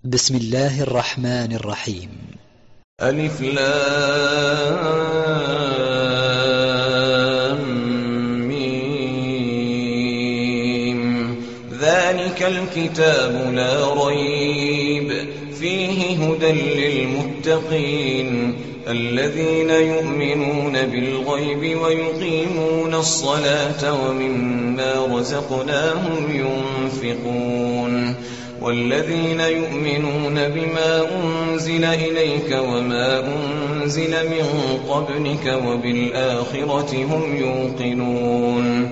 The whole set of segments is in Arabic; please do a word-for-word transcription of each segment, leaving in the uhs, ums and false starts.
بسم الله الرحمن الرحيم. ألف لام ميم. ذلك الكتاب لا ريب فيه هدى للمتقين الذين يؤمنون بالغيب ويقيمون الصلاة ومما رزقناهم ينفقون والذين يؤمنون بما أنزل إليك وما أنزل من قبلك وبالآخرة هم يوقنون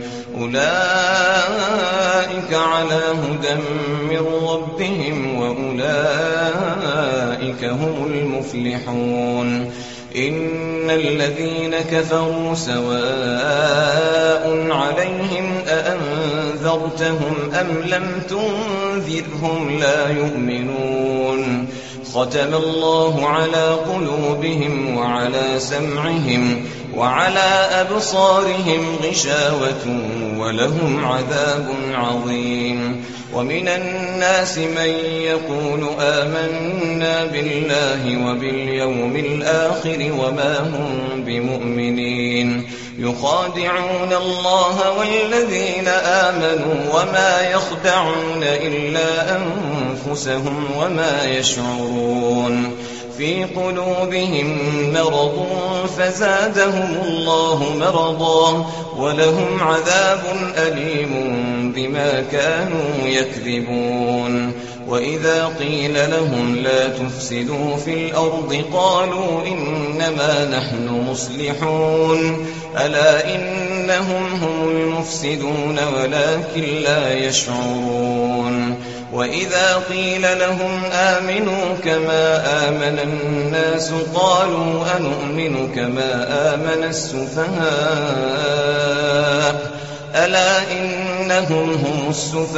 أولئك على هدى من ربهم وأولئك هم المفلحون. إن الذين كفروا سواء عليهم أأنذرتهم أم لم تنذرهم لا يؤمنون. ختم الله على قلوبهم وعلى سمعهم وعلى أبصارهم غشاوة ولهم عذاب عظيم. ومن الناس من يقول آمنا بالله وباليوم الآخر وما هم بمؤمنين يخادعون الله والذين آمنوا وما يخدعون إلا أنفسهم وما يشعرون. في قلوبهم مرض فزادهم الله مرضا ولهم عذاب أليم بما كانوا يكذبون. وإذا قيل لهم لا تفسدوا في الأرض قالوا إنما نحن مصلحون ألا إنهم هم المفسدون ولكن لا يشعرون. وإذا قيل لهم آمنوا كما آمن الناس قالوا أنؤمن كما آمن السفهاء ألا إنهم هم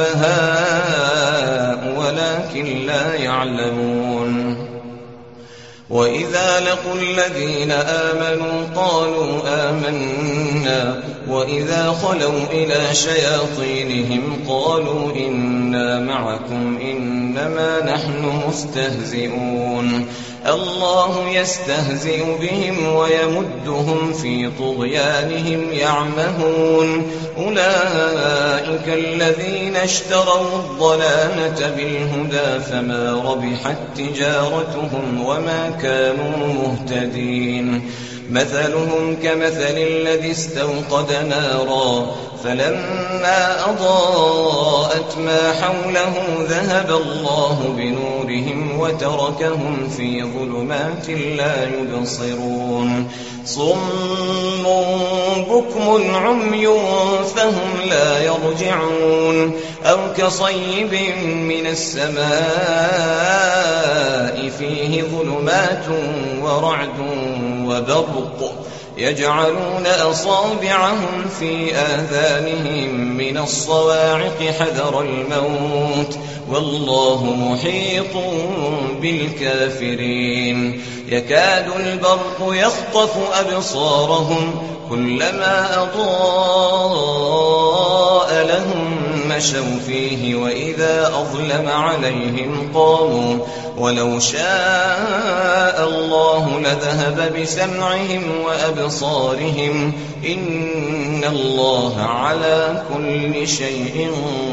السفهاء ولكن لا يعلمون. وإذا لقوا الذين آمنوا قالوا آمنا وإذا خلوا إلى شياطينهم قالوا إنا معكم إنما نحن مستهزئون. الله يستهزئ بهم ويمدهم في طغيانهم يعمهون. أولئك الذين اشتروا الضلالة بالهدى فما ربحت تجارتهم وما كانوا مهتدين. مثلهم كمثل الذي استوقد نارا فلما أضاءت ما حوله ذهب الله بنورهم وتركهم في ظلمات لا يبصرون. صم بكم عمي فهم لا يرجعون. أو كصيب من السماء فيه ظلمات ورعد وبرق يجعلون أصابعهم في آذانهم من الصواعق حذر الموت والله محيط بالكافرين. يكاد البرق يخطف أبصارهم كلما أضاء لهم مشوا فيه وإذا أظلم عليهم قاموا ولو شاء الله لذهب بسمعهم وأبصارهم إن الله على كل شيء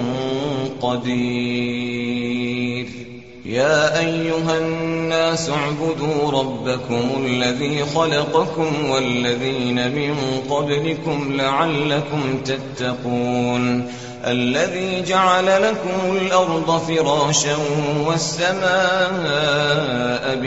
قدير. يا أيها الناس اعبدوا ربكم الذي خلقكم والذين من قبلكم لعلكم تتقون. الذي جعل لكم الأرض فراشا والسماء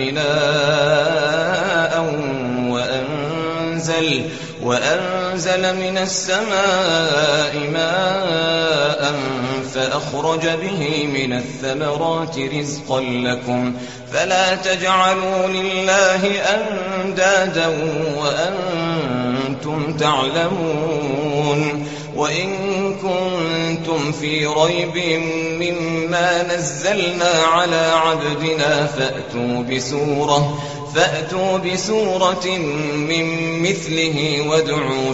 بناء وأنزل, وأنزل من السماء ماء فأخرج به من الثمرات رزقا لكم فلا تجعلوا لله أندادا وأنتم تعلمون. وإن كنتم في ريب مما نزلنا على عبدنا فأتوا بسورة فأتوا بسورة من مثله وادعوا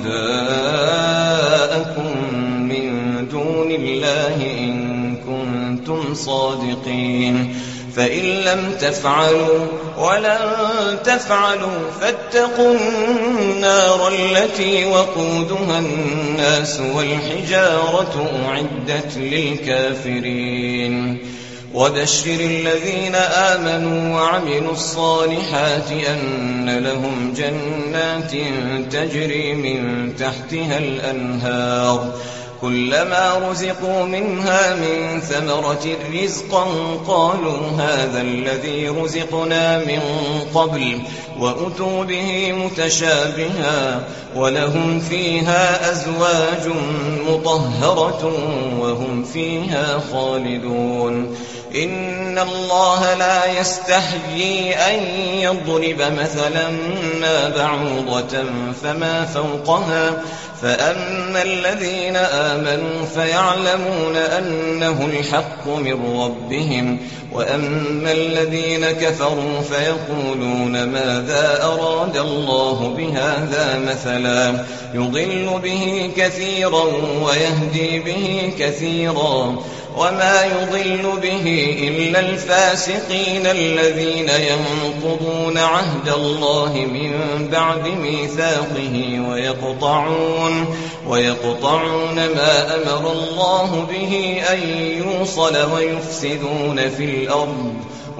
شهداءكم من دون الله إن كنتم صادقين. فإن لم تفعلوا ولن تفعلوا فاتقوا النار التي وقودها الناس والحجارة أعدت للكافرين وبشر الذين آمنوا وعملوا الصالحات أن لهم جنات تجري من تحتها الأنهار كلما رزقوا منها من ثمرة رزقا قالوا هذا الذي رزقنا من قبل وأتوا به متشابها ولهم فيها أزواج مطهرة وهم فيها خالدون إن الله لا يستحيي أن يضرب مثلا ما بعوضة فما فوقها فأما الذين آمنوا فيعلمون أنه الحق من ربهم وأما الذين كفروا فيقولون ماذا أراد الله بهذا مثلا يضل به كثيرا ويهدي به كثيرا وما يضل به إلا الفاسقين الذين ينقضون عهد الله من بعد ميثاقه ويقطعون, ويقطعون ما أمر الله به أن يوصل ويفسدون في الأرض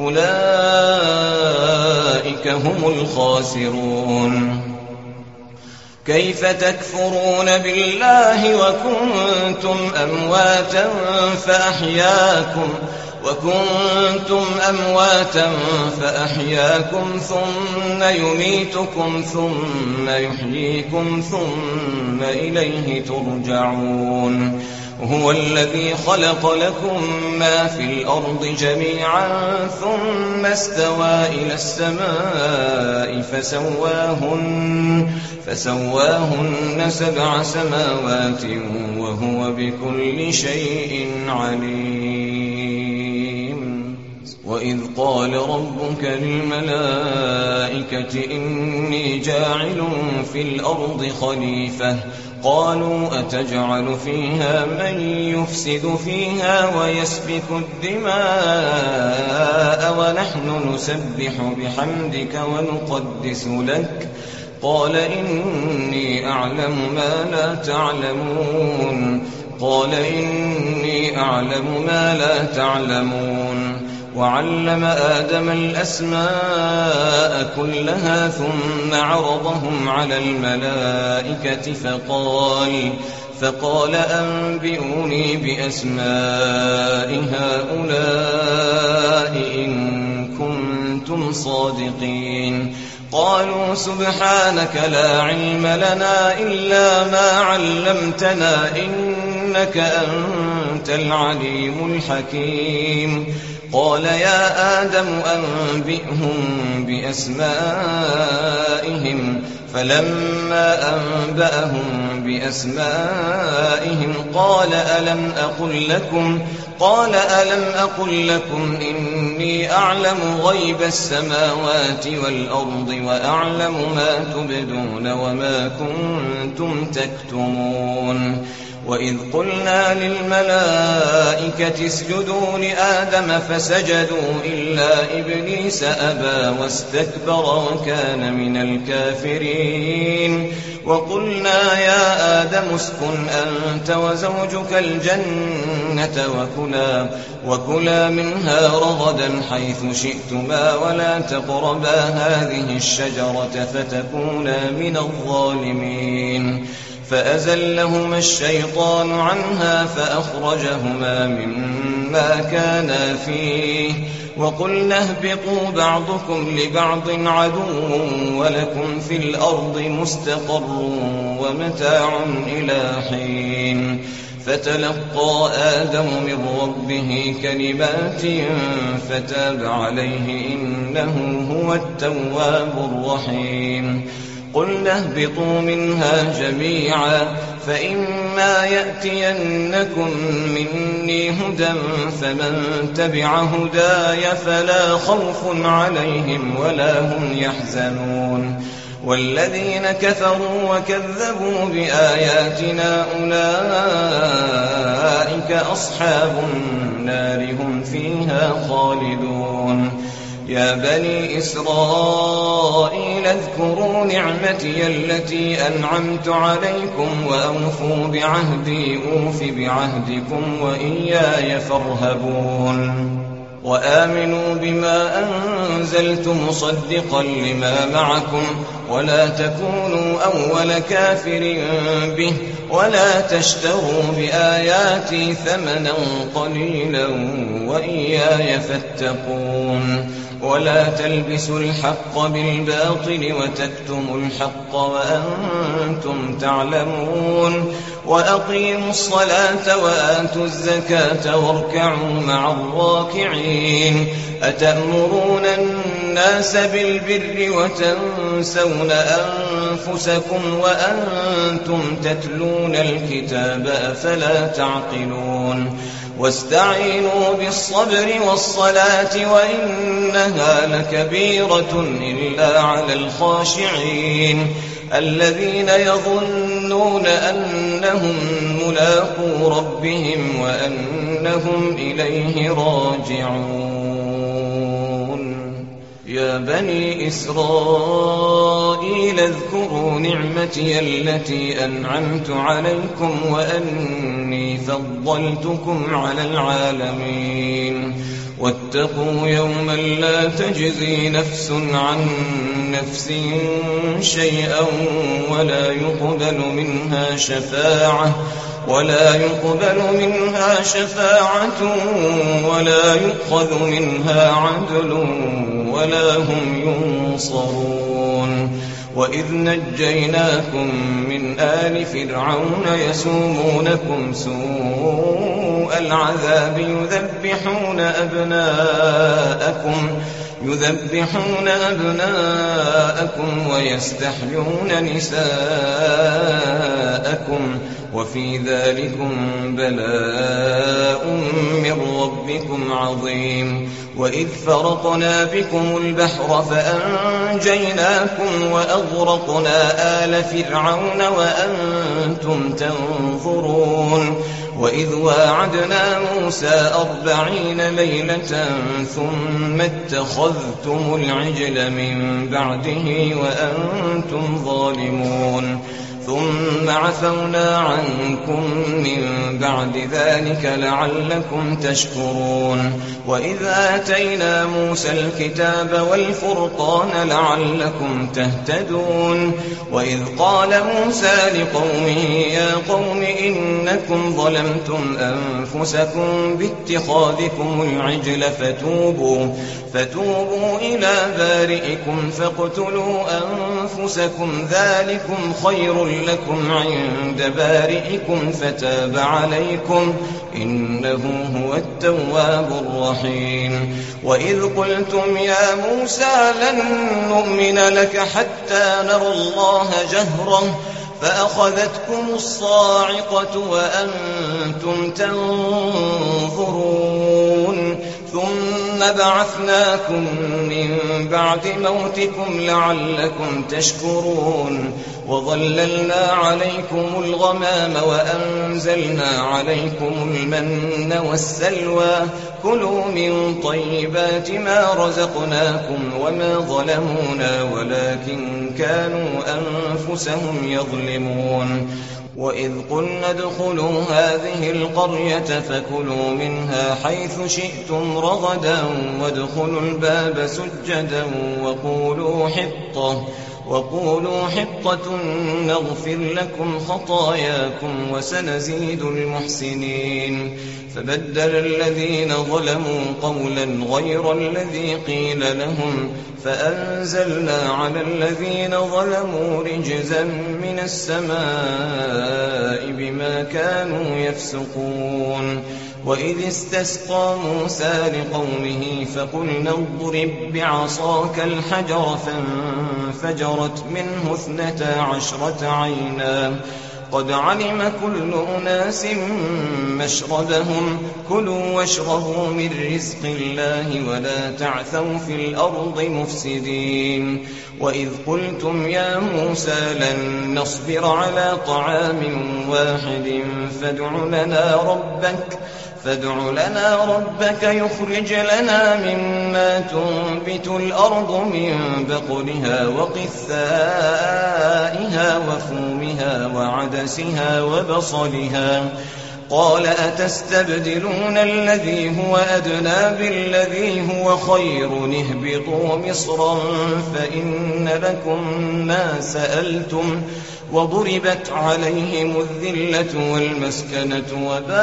أولئك هم الخاسرون كيف تكفرون بالله وكنتم أمواتا فأحياكم وكنتم أمواتا فأحياكم ثم يميتكم ثم يحييكم ثم إليه ترجعون هو الذي خلق لكم ما في الأرض جميعا ثم استوى إلى السماء فسواهن, فسواهن سبع سماوات وهو بكل شيء عليم وإذ قال ربك للملائكة إني جاعل في الأرض خليفة قالوا أتجعل فيها من يفسد فيها ويسفك الدماء ونحن نسبح بحمدك ونقدس لك قال إني أعلم ما لا تعلمون قال إني أعلم ما لا تعلمون وعلم آدم الأسماء كلها ثم عرضهم على الملائكة فقال فقال أنبئوني بأسماء هؤلاء إن كنتم صادقين قالوا سبحانك لا علم لنا إلا ما علمتنا إنك أنت العليم الحكيم قال يا آدم أنبئهم بأسمائهم فلما أنبأهم بأسمائهم قال ألم أقل لكم قال ألم أقل لكم إني أعلم غيب السماوات والأرض وأعلم ما تبدون وما كنتم تكتمون وإذ قلنا للملائكة اسجدوا لآدم فسجدوا إلا إبليس أبى واستكبر وكان من الكافرين وقلنا يا آدم اسكن أنت وزوجك الجنة وكلا, وكلا منها رغدا حيث شئتما ولا تقربا هذه الشجرة فتكونا من الظالمين فأزلهما الشيطان عنها فأخرجهما مما كانا فيه وقلنا اهبطوا بعضكم لبعض عدو ولكم في الأرض مستقر ومتاع إلى حين فتلقى آدم من ربه كلمات فتاب عليه إنه هو التواب الرحيم قلنا اهبطوا منها جميعا فإما يأتينكم مني هدى فمن تبع هداي فلا خوف عليهم ولا هم يحزنون والذين كفروا وكذبوا بآياتنا أولئك أصحاب النار هم فيها خالدون يا بني إسرائيل اذكروا نعمتي التي أنعمت عليكم وأوفوا بعهدي أوف بعهدكم وإياي فارهبون وآمنوا بما أنزلت مصدقا لما معكم ولا تكونوا أول كافر به ولا تشتروا بآياتي ثمنا قليلا وإياي فاتقون ولا تلبسوا الحق بالباطل وتكتموا الحق وأنتم تعلمون وأقيموا الصلاة وآتوا الزكاة واركعوا مع الراكعين أتأمرون الناس بالبر وتنسون أنفسكم وأنتم تتلون الكتاب أفلا تعقلون واستعينوا بالصبر والصلاة وإنها لكبيرة إلا على الخاشعين الذين يظنون أنهم ملاقو ربهم وأنهم إليه راجعون يا بني إسرائيل اذكروا نعمتي التي أنعمت عليكم وأني فضلتكم على العالمين واتقوا يوما لا تجزي نفس عن نفس شيئا ولا يقبل منها شفاعة ولا يقبل منها شفاعة ولا يؤخذ منها عدل ولا هم ينصرون وإذ نجيناكم من آل فرعون يسومونكم سوء العذاب يذبحون أبناءكم يذبحون أبناءكم ويستحيون نساءكم وفي ذلكم بلاء من ربكم عظيم وإذ فرقنا بكم البحر فأنجيناكم وأغرقنا آل فرعون وأنتم تنظرون وإذ واعدنا موسى أربعين ليلة ثم اتخذتم العجل من بعده وأنتم ظالمون ثم عفونا عنكم من بعد ذلك لعلكم تشكرون وإذ آتينا موسى الكتاب والفرقان لعلكم تهتدون وإذ قال موسى لقومه يا قوم إنكم ظلمتم أنفسكم باتخاذكم العجل فتوبوا فتوبوا إلى بارئكم فاقتلوا أنفسكم ذلكم خير لكم عند بارئكم فتاب عليكم إنه هو التواب الرحيم وإذ قلتم يا موسى لن نؤمن لك حتى نرى الله جهرة فأخذتكم الصاعقة وأنتم تنظرون ثم بعثناكم من بعد موتكم لعلكم تشكرون وظللنا عليكم الغمام وأنزلنا عليكم المن والسلوى كلوا من طيبات ما رزقناكم وما ظلمونا ولكن كانوا أنفسهم يظلمون وإذ قلنا ادخلوا هذه القرية فكلوا منها حيث شئتم رغدا وادخلوا الباب سجدا وقولوا حطة وقولوا حطة نغفر لكم خطاياكم وسنزيد المحسنين فبدل الذين ظلموا قولا غير الذي قيل لهم فأنزلنا على الذين ظلموا رجزا من السماء بما كانوا يفسقون وإذ استسقى موسى لقومه فقلنا اضرب بعصاك الحجر فانفجرت منه اثنتا عشرة عينا قد علم كل أناس مشربهم كلوا واشربوا من رزق الله ولا تعثوا في الأرض مفسدين وإذ قلتم يا موسى لن نصبر على طعام واحد فادع لنا ربك فادع لنا ربك يخرج لنا مما تنبت الأرض من بقلها وقثائها وفومها وعدسها وبصلها قال أتستبدلون الذي هو أدنى بالذي هو خير اهبطوا مصرا فإن لكم ما سألتم وضربت عليهم الذلة والمسكنة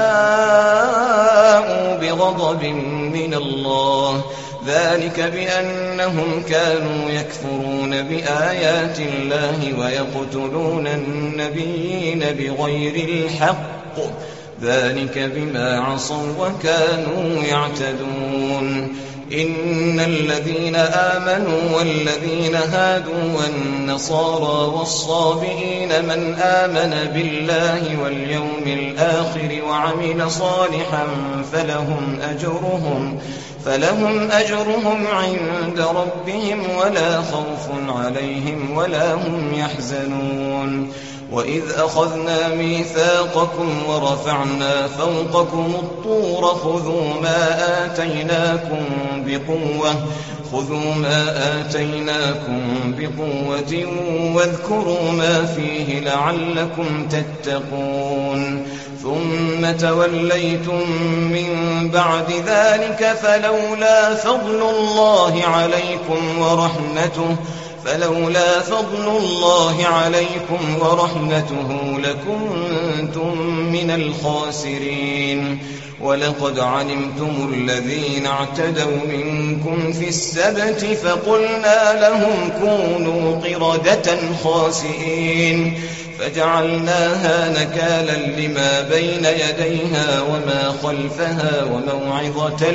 وباءوا بغضب من الله ذلك بأنهم كانوا يكفرون بآيات الله ويقتلون النبيين بغير الحق ذلك بما عصوا وكانوا يعتدون إن الذين آمنوا والذين هادوا والنصارى والصابئين من آمن بالله واليوم الآخر وعمل صالحا فلهم أجرهم فلهم أجرهم عند ربهم ولا خوف عليهم ولا هم يحزنون وإذ أخذنا ميثاقكم ورفعنا فوقكم الطور خذوا ما آتيناكم بقوة خذوا ما آتيناكم بقوة واذكروا ما فيه لعلكم تتقون ثم توليتم من بعد ذلك فلولا فضل الله عليكم ورحمته فلولا فضل الله عليكم ورحمته لكنتم من الخاسرين ولقد علمتم الذين اعتدوا منكم في السبت فقلنا لهم كونوا قردة خاسئين فجعلناها نكالا لما بين يديها وما خلفها وموعظة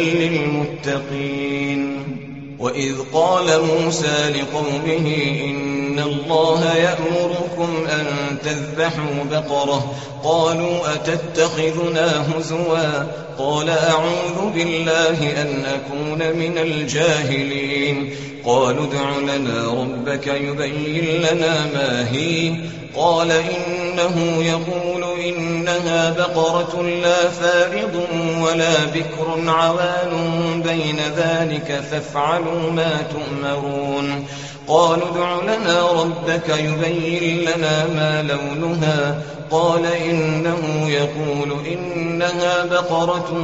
للمتقين وإذ قال موسى لقومه إن الله يأمركم أن تذبحوا بقرة قالوا أتتخذنا هزوا قال أعوذ بالله أن أكون من الجاهلين قالوا ادع لنا ربك يبين لنا ما هي قال إنه يقول إنها بقرة لا فارض ولا بكر عوان بين ذلك فافعلوا ما تؤمرون قالوا ادع لنا ربك يبين لنا ما لونها قال إنه يقول إنها بقرة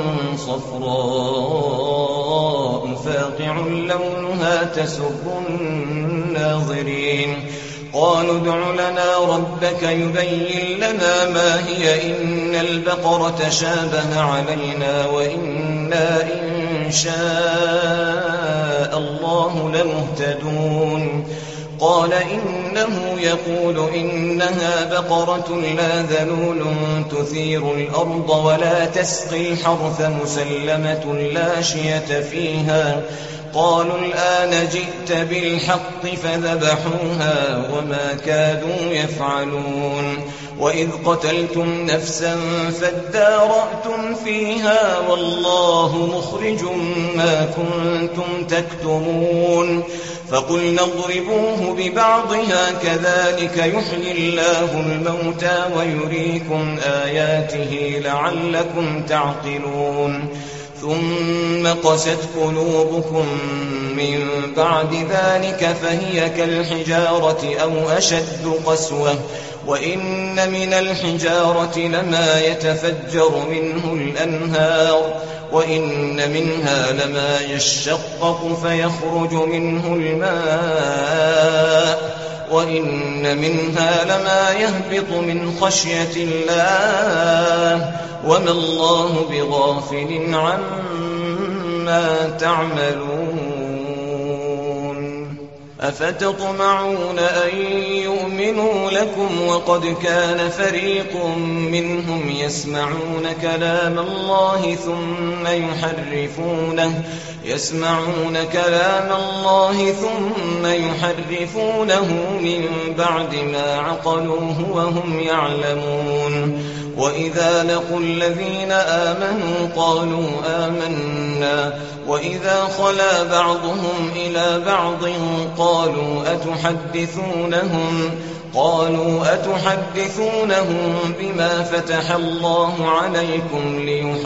صفراء فاقع لونها تسر الناظرين قالوا ادع لنا ربك يبين لنا ما هي إن البقرة شابه علينا وإنا إن شاء الله لمهتدون قال إنه يقول إنها بقرة لا ذلول تثير الأرض ولا تسقي الحرث مسلمة لا شية فيها قالوا الآن جئت بالحق فذبحوها وما كادوا يفعلون وإذ قتلتم نفسا فادارأتم فيها والله مخرج ما كنتم تكتمون فقلنا اضربوه ببعضها كذلك يحيي الله الموتى ويريكم آياته لعلكم تعقلون ثم قست قلوبكم من بعد ذلك فهي كالحجارة أو أشد قسوة وإن من الحجارة لما يتفجر منه الأنهار وإن منها لما يشقق فيخرج منه الماء وإن منها لما يهبط من خشية الله وما الله بغافل عما تعملون أفتطمعون أن يؤمنوا لكم وقد كان فريق منهم يسمعون كلام الله ثم يحرفونه يسمعون كلام الله ثم يحرفونه من بعد ما عقلوه وهم يعلمون وإذا لقوا الذين آمنوا قالوا آمنا وإذا خلا بعضهم إلى بعض قالوا أتحدثونهم قالوا أتحدثونهم بما فتح الله عليكم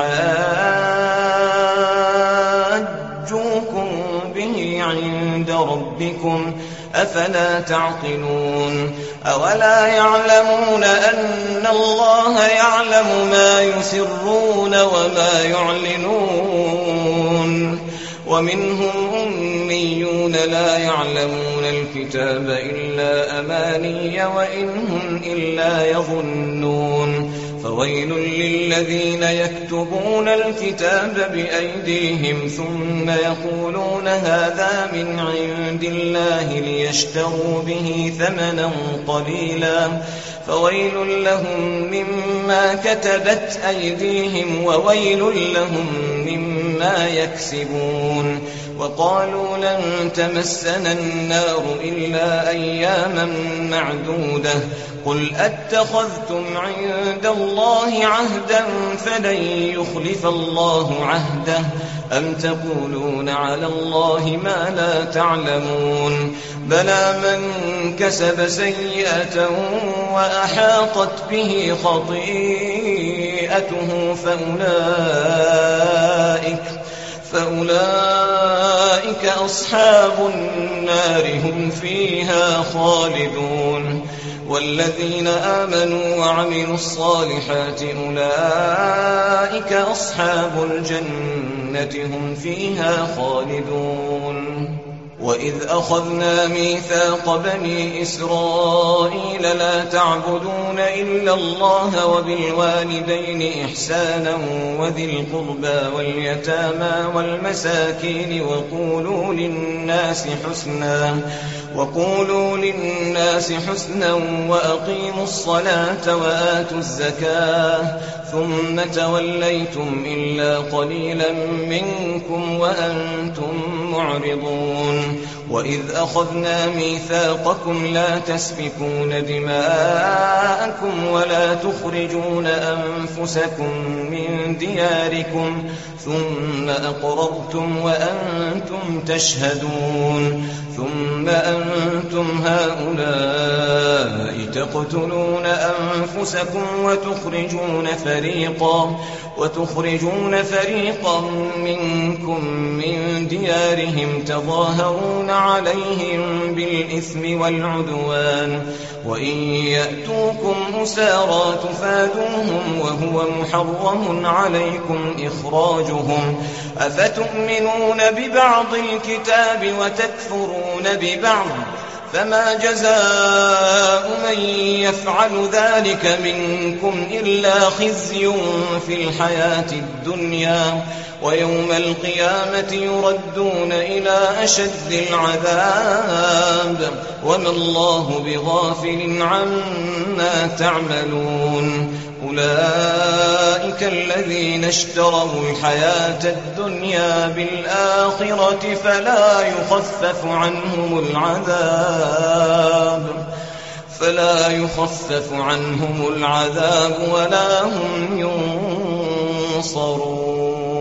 ليحاجوكم به عند ربكم أفلا تعقلون أولا يعلمون أن الله يعلم ما يسرون وما يعلنون ومنهم أميون لا يعلمون الكتاب إلا أماني وإن هم إلا يظنون فويل للذين يكتبون الكتاب بأيديهم ثم يقولون هذا من عند الله ليشتروا به ثمنا قليلا فويل لهم مما كتبت أيديهم وويل لهم مما يكسبون وقالوا لن تمسنا النار إلا أياما معدودة قل أتخذتم عند الله عهدا فلن يخلف الله عهده أم تقولون على الله ما لا تعلمون بلى من كسب سيئة وأحاطت به خطيئته فأولئك فأولئك أصحاب النار هم فيها خالدون والذين آمنوا وعملوا الصالحات أولئك أصحاب الجنة هم فيها خالدون وإذ أخذنا ميثاق بني إسرائيل لا تعبدون إلا الله وبالوالدين إحسانا وذي القربى واليتامى والمساكين وقولوا للناس حسنا وقولوا للناس حسنا وأقيموا الصلاة وآتوا الزكاة ثم توليتم إلا قليلا منكم وأنتم معرضون وإذ أخذنا ميثاقكم لا تسفكون دماءكم ولا تخرجون أنفسكم من دياركم ثم أقررتم وأنتم تشهدون ثم أنتم هؤلاء تقتلون أنفسكم وتخرجون فريقا وتخرجون فريقا منكم من ديارهم تظاهرون عليهم بالإثم والعدوان وإن يأتوكم أسارى تفادوهم وهو محرم عليكم إخراجهم أفتؤمنون ببعض الكتاب وتكفرون ببعض فما جزاء من يفعل ذلك منكم إلا خزي في الحياة الدنيا ويوم القيامة يردون إلى أشد العذاب وما الله بغافل عما تعملون أولئك الذين اشتروا الحياة الدنيا بالآخرة فلا يخفف عنهم العذاب فلا يخفف عنهم العذاب ولا هم ينصرون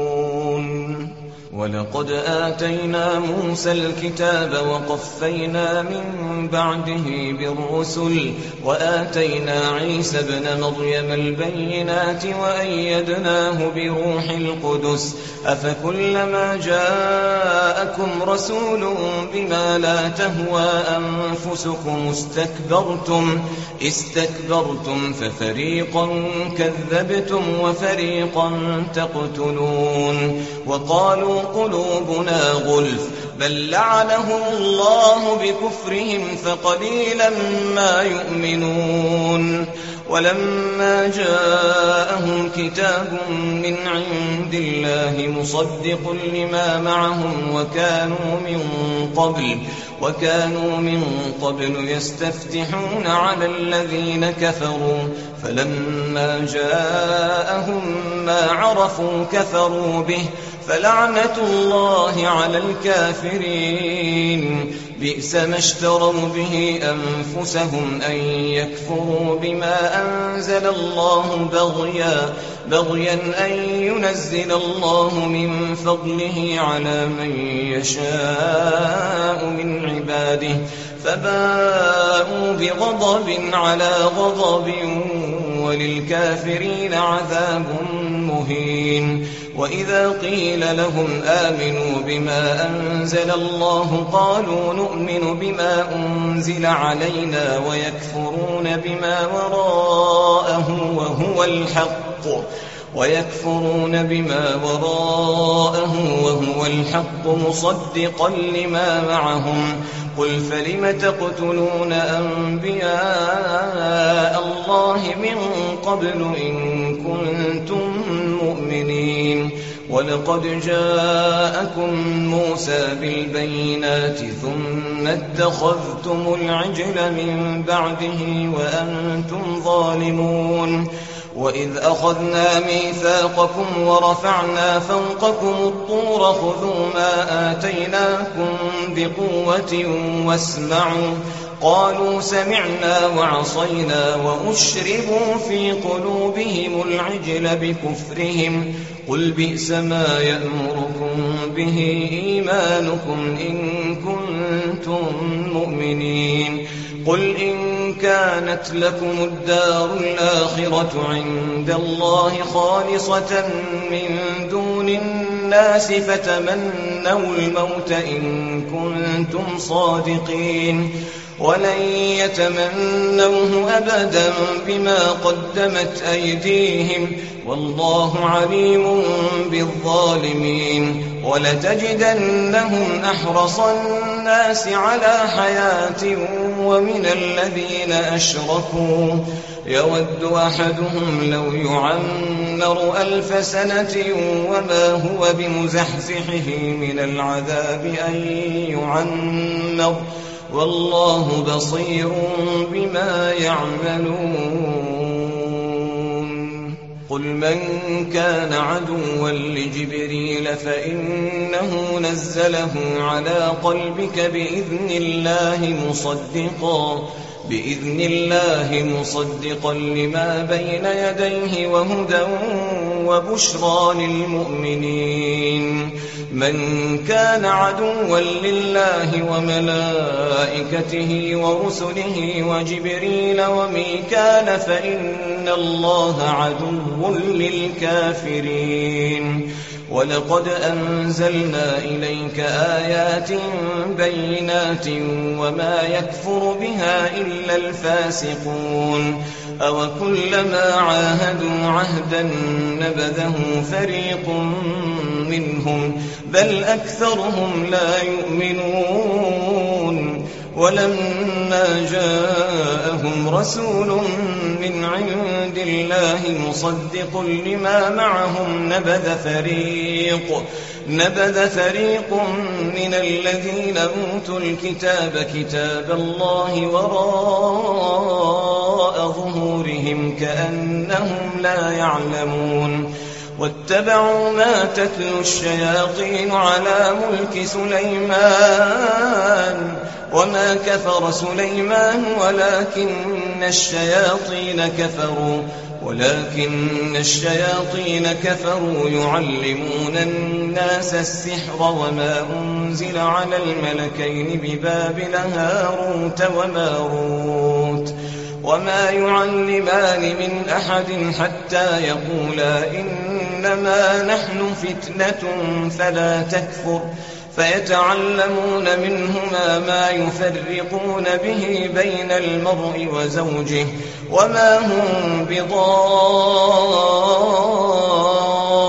ولقد آتينا موسى الكتاب وقفينا من بعده بالرسل وآتينا عيسى ابن مريم البينات وأيدناه بروح القدس أفكلما جاءكم رسول بما لا تهوى أنفسكم استكبرتم استكبرتم ففريقا كذبتم وفريقا تقتلون وقالوا قلوبنا غلف بل لعنهم الله بكفرهم فقليلا ما يؤمنون ولما جاءهم كتاب من عند الله مصدق لما معهم وكانوا من قبل وكانوا من قبل يستفتحون على الذين كفروا فلما جاءهم ما عرفوا كفروا به فلعنة الله على الكافرين. بئس ما اشتروا به أنفسهم أن يكفروا بما أنزل الله بغيا بغيا أن ينزل الله من فضله على من يشاء من عباده فباءوا بغضب على غضب وللكافرين عذاب مهين. وإذا قيل لهم آمنوا بما أنزل الله قالوا نؤمن بما أنزل علينا ويكفرون بما وراءه وهو الحق ويكفرون بما وراءه وهو الحق مصدقا لما معهم قل فلم تقتلون أنبياء الله من قبل إن كنتم مؤمنين. ولقد جاءكم موسى بالبينات ثم اتخذتم العجل من بعده وأنتم ظالمون. وإذ أخذنا ميثاقكم ورفعنا فوقكم الطور خذوا ما آتيناكم بقوة واسمعوا قالوا سمعنا وعصينا وأشربوا في قلوبهم العجل بكفرهم قل بئس ما يأمركم به إيمانكم إن كنتم مؤمنين. قل إن كانت لكم الدار الآخرة عند الله خالصة من دون الناس فتمنوا الموت إن كنتم صادقين ولن يتمنوه أبدا بما قدمت أيديهم والله عليم بالظالمين. ولتجدنهم أحرص الناس على حياة ومن الذين أشركوا يود أحدهم لو يعمر ألف سنة وما هو بمزحزحه من العذاب أن يعمر والله بصير بما يعملون. قل من كان عدوا لجبريل فإنه نزله على قلبك بإذن الله مصدقا بإذن الله مصدقا لما بين يديه وهدى وبشرى للمؤمنين. من كان عدوا لله وملائكته ورسله وجبريل وميكال فإن الله عدو للكافرين. ولقد أنزلنا إليك آيات بينات وما يكفر بها إلا الفاسقون. أو كلما عاهدوا عهدا نبذه فريق منهم بل أكثرهم لا يؤمنون. ولما جاءهم رسول من عند الله مصدق لما معهم نبذ فريق نبذ فريق من الذين أوتوا الكتاب كتاب الله وراء ظهورهم كأنهم لا يعلمون. واتبعوا ما تتلو الشياطين على ملك سليمان وما كفر سليمان ولكن الشياطين كفروا ولكن الشياطين كفروا يعلمون الناس السحر وما أنزل على الملكين ببابل هاروت وماروت وما يعلمان من أحد حتى يقولا إنما نحن فتنة فلا تكفر فيتعلمون منهما ما يفرقون به بين المرء وزوجه وما هم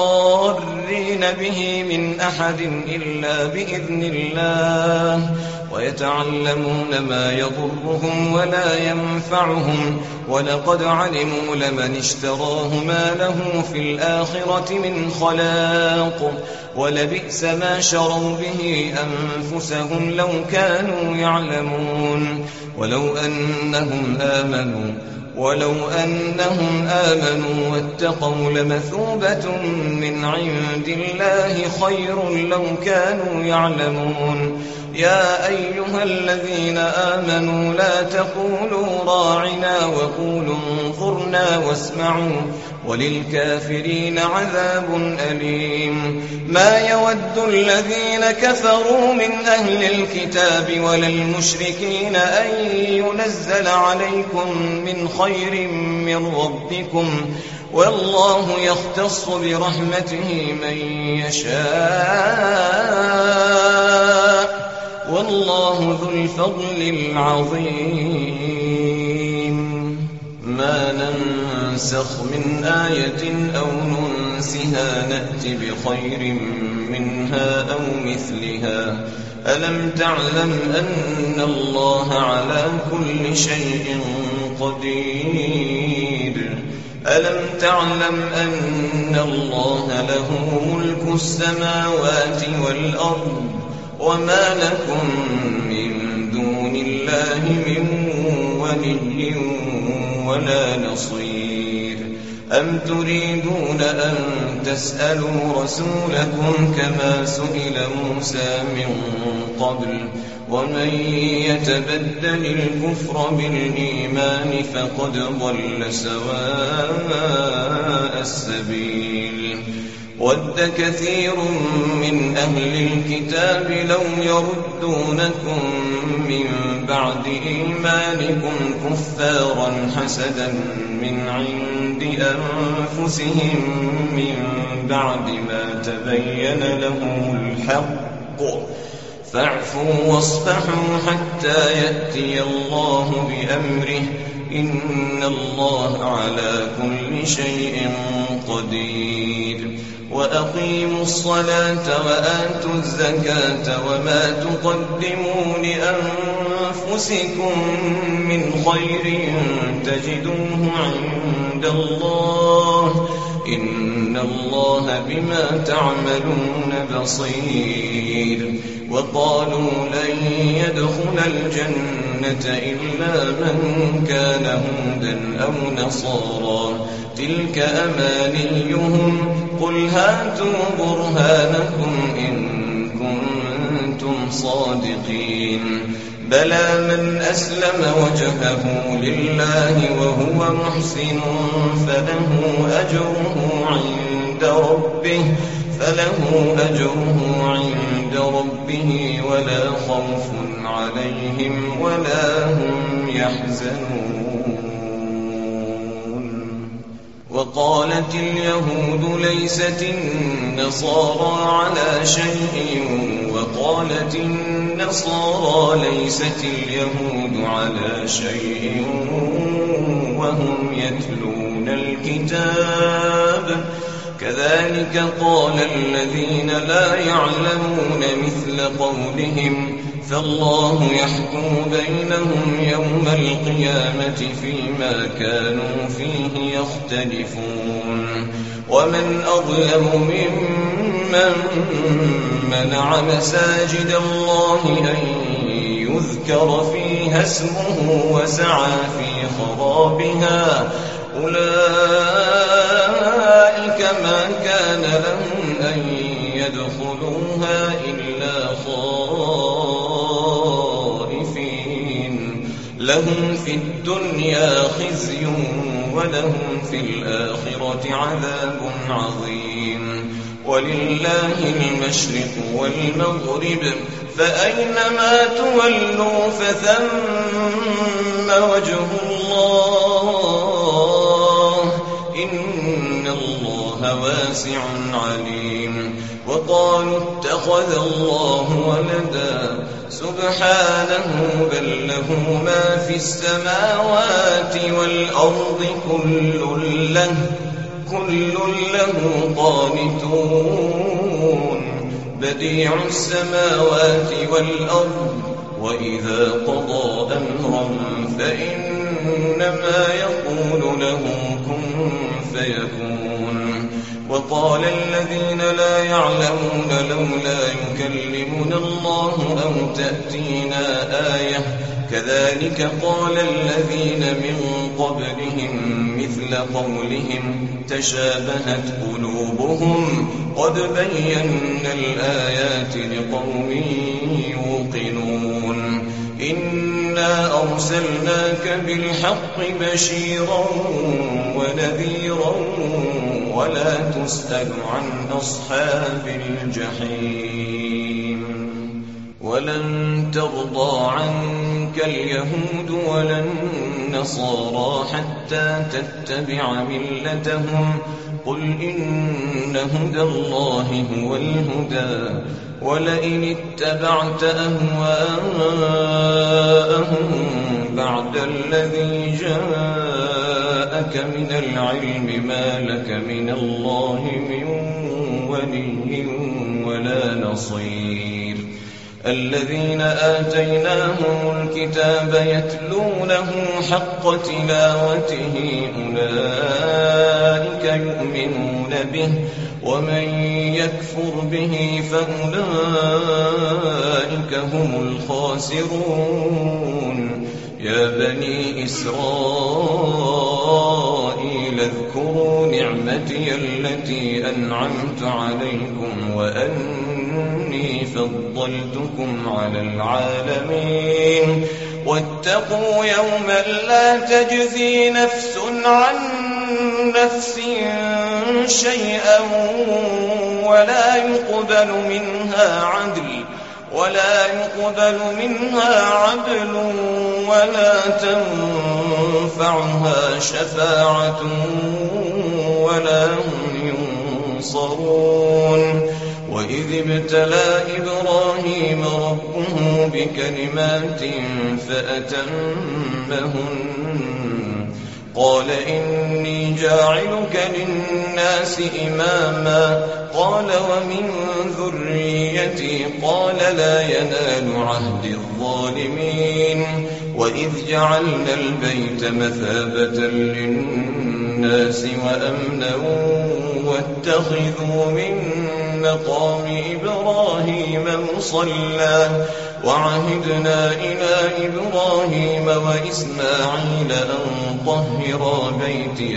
بضارين به من أحد إلا بإذن الله ويتعلمون ما يضرهم ولا ينفعهم ولقد علموا لمن اشتراه ما له في الآخرة من خلاق ولبئس ما شروا به أنفسهم لو كانوا يعلمون ولو أنهم آمنوا ولو أنهم آمنوا واتقوا لمثوبة من عند الله خير لو كانوا يعلمون يا أيها الذين آمنوا لا تقولوا راعنا وقولوا انظرنا واسمعوا وللكافرين عذاب أليم ما يود الذين كفروا من أهل الكتاب ولا المشركين أن ينزل عليكم من خير من ربكم والله يختص برحمته من يشاء والله ذو الفضل العظيم ما ننسخ من آية أو ننسها نأت بخير منها أو مثلها ألم تعلم أن الله على كل شيء قدير ألم تعلم أن الله له ملك السماوات والأرض وما لكم من دون الله من ولي ولا نصير أم تريدون أن تسألوا رسولكم كما سئل موسى من قبل ومن يتبدل الكفر بالإيمان فقد ضل سواء السبيل ود كثير من أهل الكتاب لو يردونكم من بعد إيمانكم كفارا حسدا من عند أنفسهم من بعد ما تبين لهم الحق فاعفوا واصفحوا حتى يأتي الله بأمره إن الله على كل شيء قدير وأقيموا الصلاة وآتوا الزكاة وما تقدموا لأنفسكم من خير تجدوه عند الله إن الله بما تعملون بصير وقالوا لن يدخل الجنة إلا من كان هودا أو نصارى تلك أمانيهم قل هاتوا برهانكم إن كنتم صادقين بلى من أسلم وجهه لله وهو محسن فله أجره عند ربه فله أجره عند ربه ولا خوف عليهم ولا هم يحزنون وقالت اليهود ليست النصارى على شيء وقالت النصارى ليست اليهود على شيء وهم يتلون الكتاب كذلك قال الذين لا يعلمون مثل قولهم فالله يحكم بينهم يوم القيامة فيما كانوا فيه يختلفون ومن أظلم ممن منع مساجد الله أن يذكر فيها اسمه وسعى في خرابها أولئك ما كان لهم أن يدخلوها إلا خائفين لهم في الدنيا خزي ولهم في الآخرة عذاب عظيم ولله المشرق والمغرب فأينما تولوا فثم وجه الله إن الله واسع عليم وقالوا اتخذ الله ولدا سبحانه بل له ما في السماوات والأرض كل له كل له قانتون بديع السماوات والأرض وإذا قضى أمرا فإنما يقول له كن فيكون. وقال الذين لا يعلمون لولا يكلمنا الله أو تأتينا آية كذلك قال الذين من قبلهم مثل قولهم تشابهت قلوبهم قد بينا الآيات لقوم يوقنون. إنا أرسلناك بالحق بشيرا ونذيرا ولا تسأل عن أصحاب الجحيم. ولن ترضى عنك اليهود ولا النصارى حتى تتبع ملتهم قل إن هدى الله هو الهدى ولئن اتبعت أهواءهم بعد الذي جاءك من العلم ما لك من الله من ولي ولا نصير. الذين آتيناهم الكتاب يتلونه حق تلاوته أولئك يؤمنون به ومن يكفر به فأولئك هم الخاسرون. يا بني إسرائيل اذكروا نعمتي التي أنعمت عليكم وأني فضلتكم على العالمين. واتقوا يوما لا تجزي نفس عن نفس شيئا ولا يقبل منها عدل ولا يقبل منها عدل ولا تنفعها شفاعة ولا هم ينصرون. وإذ ابتلى إبراهيم ربه بكلمات فأتمهن قال إني جاعلك للناس إماما قال ومن ذريتي قال لا ينال عهد الظالمين. وإذ جعلنا البيت مثابة للناس وأمنا واتخذوا من مقام إبراهيم مصلى وعهدنا إلى إبراهيم وإسماعيل أن طهرا بيتي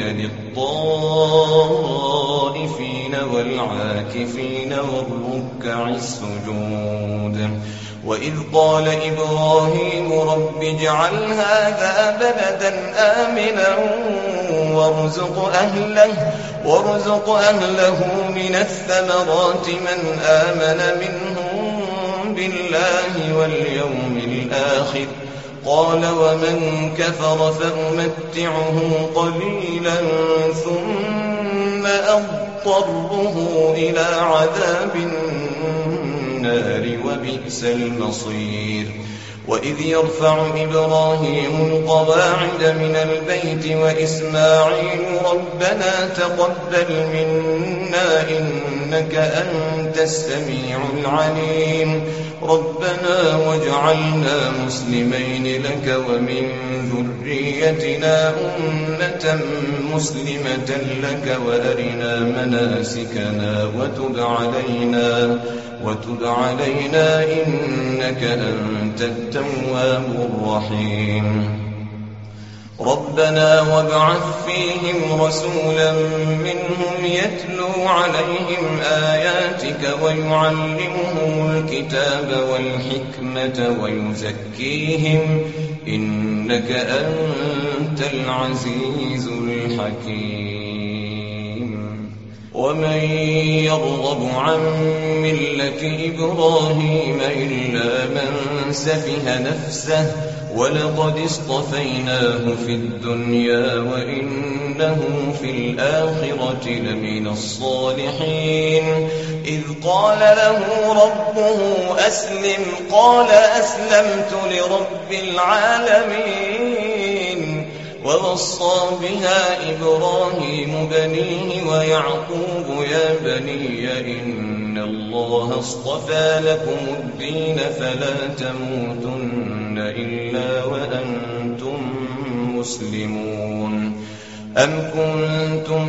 للطائفين والعاكفين والركع السجود. وإذ قال إبراهيم رب اجعل هذا بلدا آمنا وارزق أهله, وارزق أهله من الثمرات من آمن منهم بالله واليوم الآخر قال ومن كفر فأمتعه قليلا ثم أضطره إلى عذاب النار وبئس المصير. وإذ يرفع إبراهيم القواعد من البيت وإسماعيل ربنا تقبل منا إنك أنت السميع العليم ربنا واجعلنا مسلمين لك ومن ذريتنا أمة مسلمة لك وأرنا مناسكنا وتب علينا وتب علينا إنك أنت التواب الرحيم. ربنا وابعث فيهم رسولا منهم يتلو عليهم آياتك ويعلمهم الكتاب والحكمة ويزكيهم إنك أنت العزيز الحكيم. ومن يرغب عن ملة إبراهيم إلا من سفه نفسه ولقد اصطفيناه في الدنيا وإنه في الآخرة لمن الصالحين. إذ قال له ربه أسلم قال أسلمت لرب العالمين. ووصى بها إبراهيم بنيه ويعقوب يا بني إن الله اصطفى لكم الدين فلا تموتن إلا وأنتم مسلمون. أم كنتم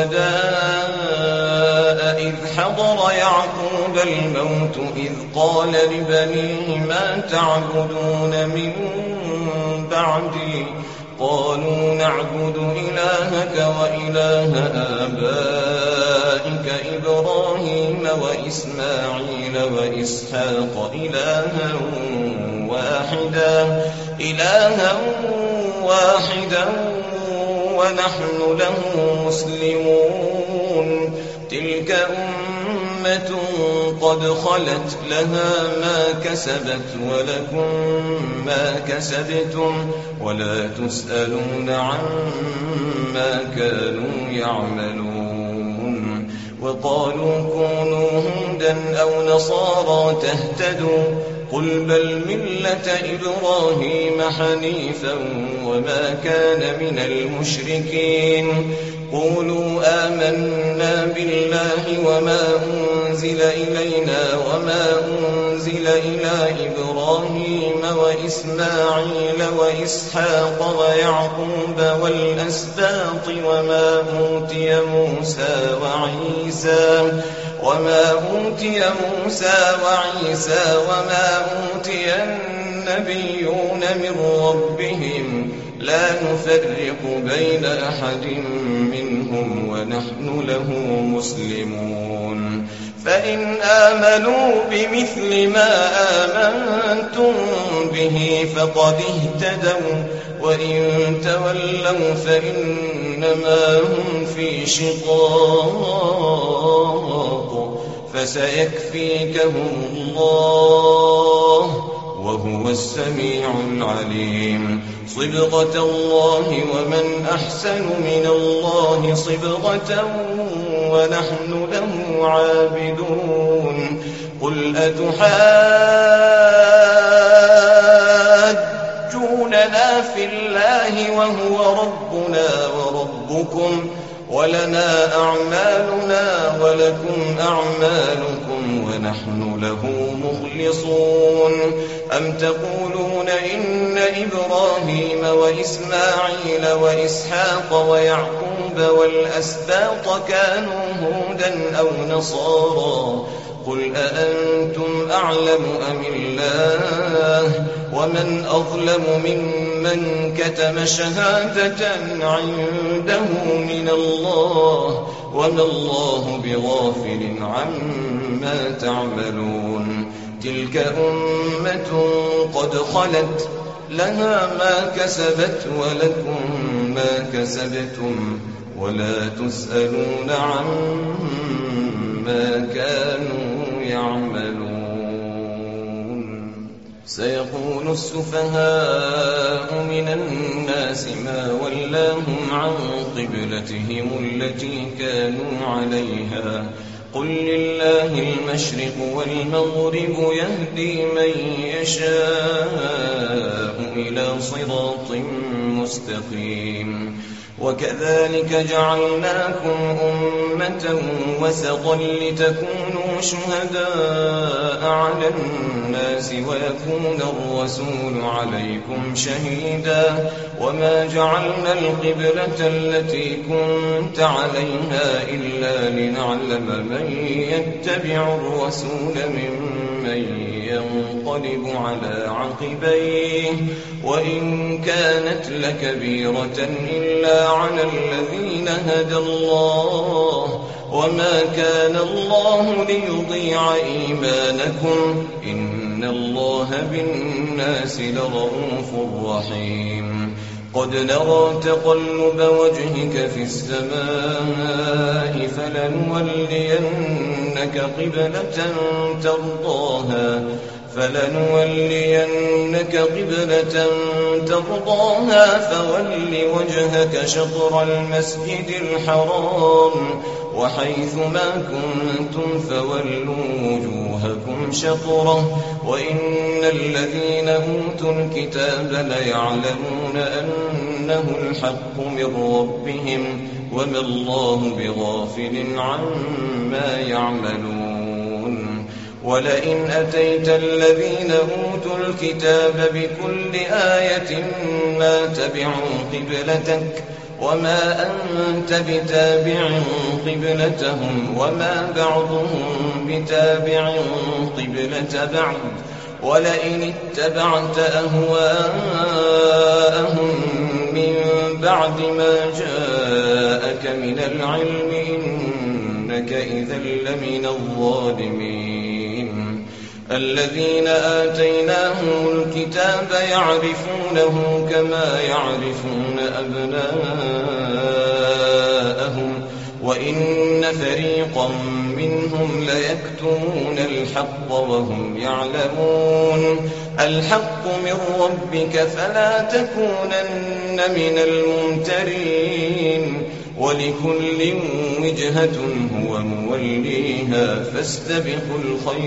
شهداء إذ حضر يعقوب الموت إذ قال لبنيه ما تعبدون من بعدي قالوا نعبد إلهك وإله آبائك إبراهيم وإسماعيل وإسحاق إلها واحدا إلها واحدا ونحن له مسلمون. تلك أمة قد خلت لها ما كسبت ولكم ما كسبتم ولا تسألون عما كانوا يعملون. وقالوا كونوا هودا أو نصارى تهتدوا قل بل ملة إبراهيم حنيفا وما كان من المشركين. قولوا آمنا بالله وما أنزل إلينا وما أنزل إلى إبراهيم وإسماعيل وإسحاق ويعقوب والأسباط وما أوتي موسى وعيسى وما أوتي موسى وعيسى وما أوتي النبيون من ربهم لا نفرق بين أحد منهم ونحن له مسلمون. فإن آمنوا بمثل ما آمنتم به فقد اهتدوا وإن تولوا فإنما هم في شقاق فسيكفيكهم الله وهو السميع العليم. صبغة الله ومن أحسن من الله صبغة ونحن له عابدون. قل أتحاجوننا في الله وهو ربنا وربكم ولنا أعمالنا ولكم أعمالكم ونحن له مخلصون. أم تقولون إن إبراهيم وإسماعيل وإسحاق ويعقوب والأسباط كانوا هودا أو نصارى قل أأنتم أعلم أم الله ومن أظلم ممن كتم شهادة عنده من الله وما الله بغافل عما تعملون. تلك أمة قد خلت لها ما كسبت ولكم ما كسبتم ولا تسألون عما كانوا يعملون. سيقول السفهاء من الناس ما ولاهم عن قبلتهم التي كانوا عليها قل لله المشرق والمغرب يهدي من يشاء إلى صراط مستقيم. وكذلك جعلناكم أمة وسطا لتكونوا شهداء على الناس ويكون الرسول عليكم شهيدا وما جعلنا القبلة التي كنت عليها إلا لنعلم من يتبع الرسول ممن ينقلب على عقبيه وإن كانت لكبيرة إلا على الذين هدى الله وما كان الله ليضيع إيمانكم إن الله بالناس لرؤوف رحيم. قد نرى تقلب وجهك في السماء فلنولينك قبلة ترضاها فلنولينك قبلة ترضاها فول وجهك شطر المسجد الحرام وحيث ما كنتم فولوا وجوهكم شطره وإن الذين أوتوا الكتاب ليعلمون أنه الحق من ربهم وما الله بغافل عما يعملون. ولئن أتيت الذين أوتوا الكتاب بكل آية ما تبعوا قبلتك وما أنت بتابع قبلتهم وما بعضهم بتابع قبلة بعض ولئن اتبعت أهواءهم من بعد ما جاءك من العلم إنك إذا لمن الظالمين. الذين آتيناهم الكتاب يعرفونه كما يعرفون أبناءهم وإن فريقا منهم ليكتمون الحق وهم يعلمون. الحق من ربك فلا تكونن من الممترين ولكل وجهة هو موليها فاستبقوا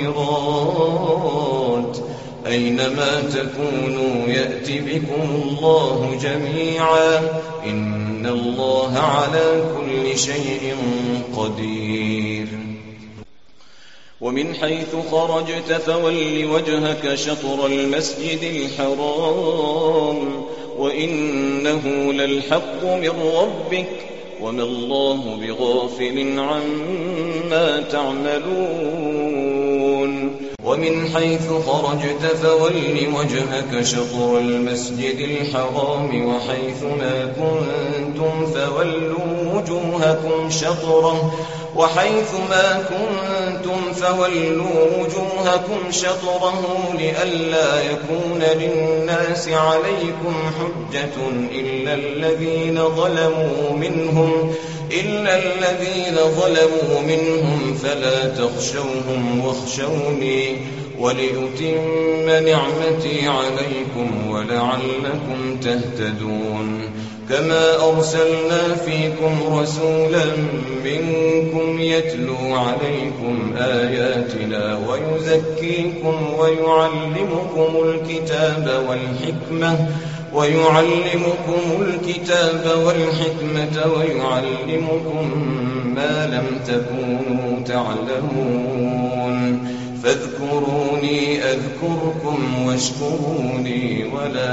الخيرات أينما تكونوا يأت بكم الله جميعا إن الله على كل شيء قدير. ومن حيث خرجت فول وجهك شطر المسجد الحرام وإنه للحق من ربك وما الله بغافل عما تعملون. ومن حيث خرجت فول وجهك شطر المسجد الحرام وحيث ما كنتم فولوا وجوهكم شطره وحيث ما كنتم فولوا وجوهكم شطره لئلا يكون للناس عليكم حجة إلا الذين ظلموا منهم إلا الذين ظلموا منهم فلا تخشوهم واخشوني ولأتم نعمتي عليكم ولعلكم تهتدون. كما أرسلنا فيكم رسولا منكم يتلو عليكم آياتنا ويزكيكم ويعلمكم الكتاب والحكمة ويعلمكم الكتاب والحكمة ويعلمكم ما لم تكونوا تعلمون. فاذكروني أذكركم واشكروني ولا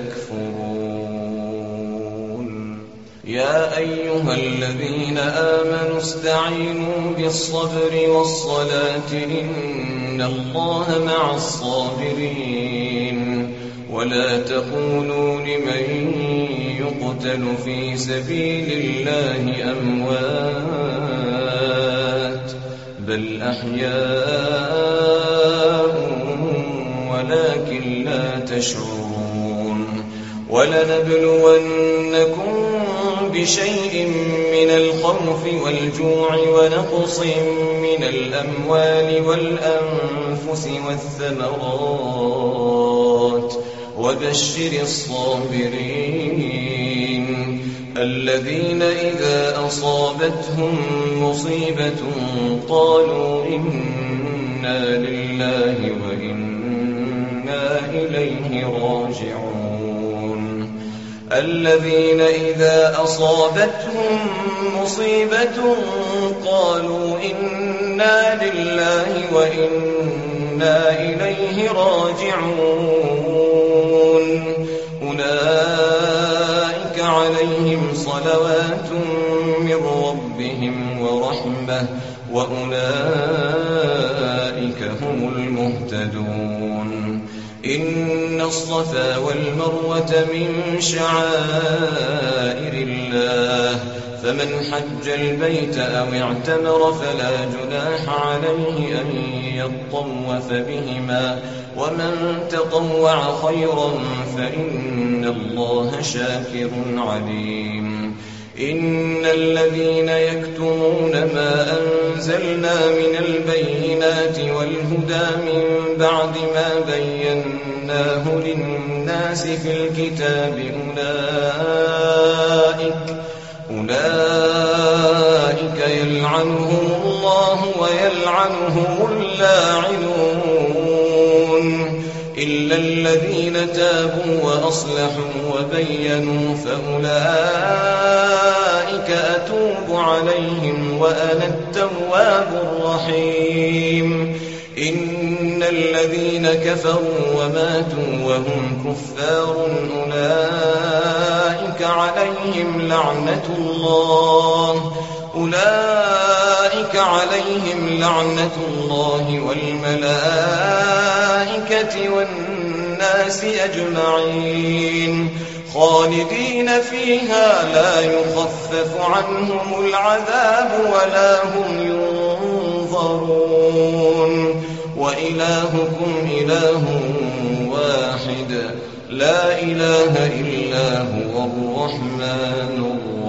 تكفرون. يا أيها الذين آمنوا استعينوا بالصبر والصلاة إن الله مع الصابرين. ولا تقولوا لمن يقتل في سبيل الله أموات بل أحياء ولكن لا تشعرون. ولنبلونكم بشيء من الخوف والجوع ونقص من الأموال والأنفس والثمرات وبشر الصابرين الذين إذا أصابتهم مصيبة قالوا إنا لله وإنا إليه راجعون. الذين إذا أصابتهم مصيبة قالوا إنا لله وإنا إليه راجعون. أولئك عليهم صلوات من ربهم ورحمة وأولئك هم المهتدون. إن الصفا والمروة من شعائر الله فمن حج البيت أو اعتمر فلا جناح عليه أن يطوف بهما ومن تطوع خيرا فإن الله شاكر عليم. إن الذين يكتمون ما أنزلنا من البينات والهدى من بعد ما بيناه للناس في الكتاب أولئك أولئك يلعنهم الله ويلعنهم اللاعنون إلا الذين تابوا وأصلحوا وبينوا فأولئك أتوب عليهم وأنا التواب الرحيم. إن الذين كفروا وماتوا وهم كفار أولئك عليهم لعنة الله أولئك عليهم لعنة الله والملائكة والناس أجمعين خالدين فيها لا يخفف عنهم العذاب ولا هم ينظرون وإلهكم إله واحد لا إله إلا هو الرحمن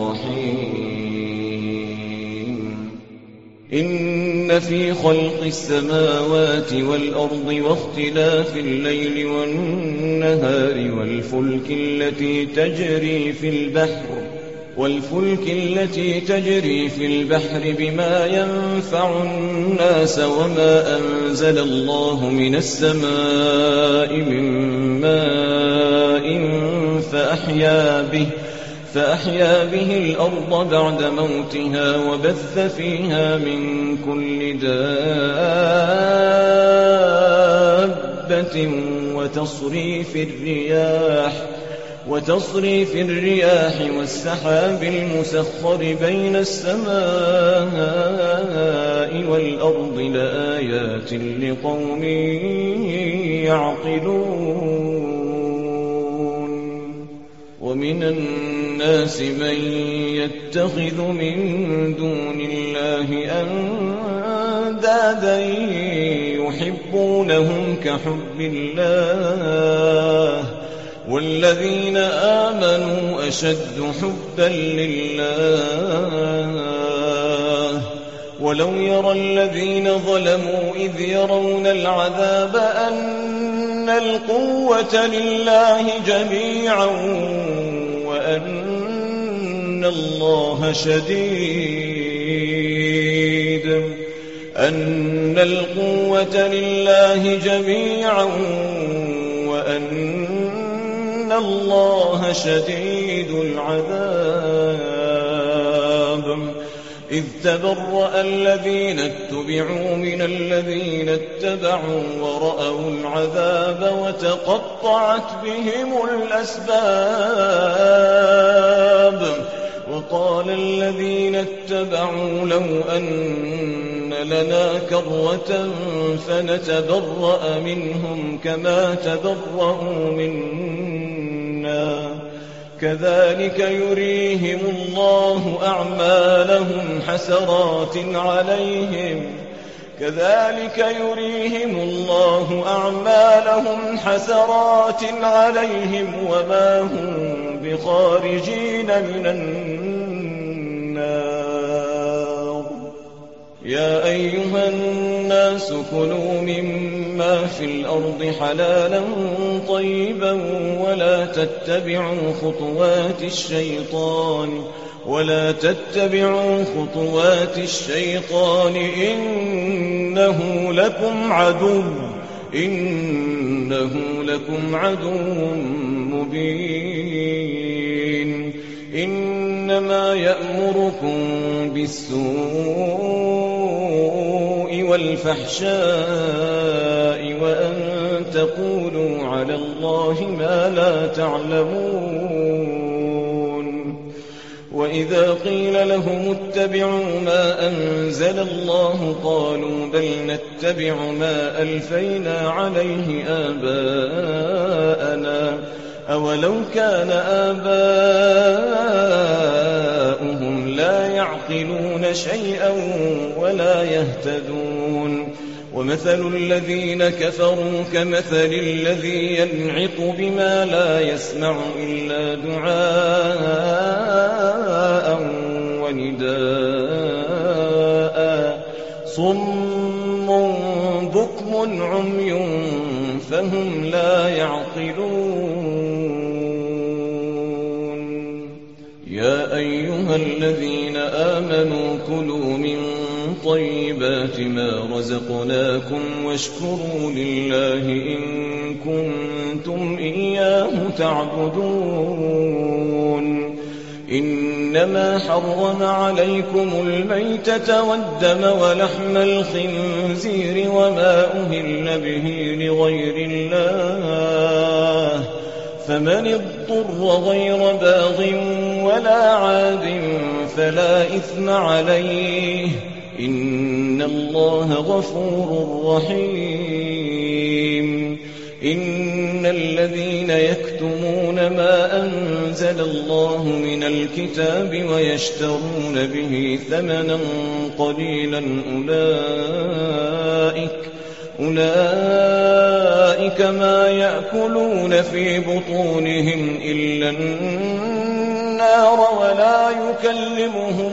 الرحيم إن في خلق السماوات والأرض واختلاف الليل والنهار والفلك التي تجري في البحر والفلك التي تجري في البحر بما ينفع الناس وما أنزل الله من السماء من ماء فأحيا به فأحيا به الأرض بعد موتها وبث فيها من كل دابة وتصريف الرياح وتصريف الرياح والسحاب المسخر بين السماء والأرض لآيات لقوم يعقلون ومن الناس من يتخذ من دون الله أندادا يحبونهم كحب الله والذين آمنوا أشد حبا لله ولو يرى الذين ظلموا إذ يرون العذاب أن القوة لله جميعا وأن الله شديد أن القوة لله جميعا وأن إن الله شديد العذاب إذ تبرأ الذين اتبعوا من الذين اتبعوا ورأوا العذاب وتقطعت بهم الأسباب وقال الذين اتبعوا لو أن لنا كرة فنتبرأ منهم كما تبرأوا منا كذلك يريهم الله أعمالهم حسرات عليهم كذلك يريهم الله أعمالهم حسرات عليهم وما هم بخارجين من النار يا أيها الناس كلوا مما في الأرض حلالا طيبا ولا تتبعوا خطوات الشيطان ولا تتبعوا خطوات الشيطان إنه لكم عدو إنه لكم عدو مبين إنما يأمركم بالسوء والفحشاء وأن تقولوا على الله ما لا تعلمون وإذا قيل لهم اتبعوا ما أنزل الله قالوا بل نتبع ما ألفينا عليه آباءنا أولو كان آباؤهم لا يعقلون شيئا ولا يهتدون ومثل الذين كفروا كمثل الذي ينعق بما لا يسمع إلا دعاء ونداء صم بكم عمي فهم لا يعقلون يا أيها الذين آمنوا كلوا من طيبات ما رزقناكم واشكروا لله إن كنتم إياه تعبدون إنما حرم عليكم الميتة والدم ولحم الخنزير وما أهل به لغير الله فمن اضطر غير باغ ولا عاد فلا إثم عليه إن الله غفور رحيم إن الذين يكتمون ما أنزل الله من الكتاب ويشترون به ثمنا قليلا أولئك أولئك ما يأكلون في بطونهم إلا النار ولا يكلمهم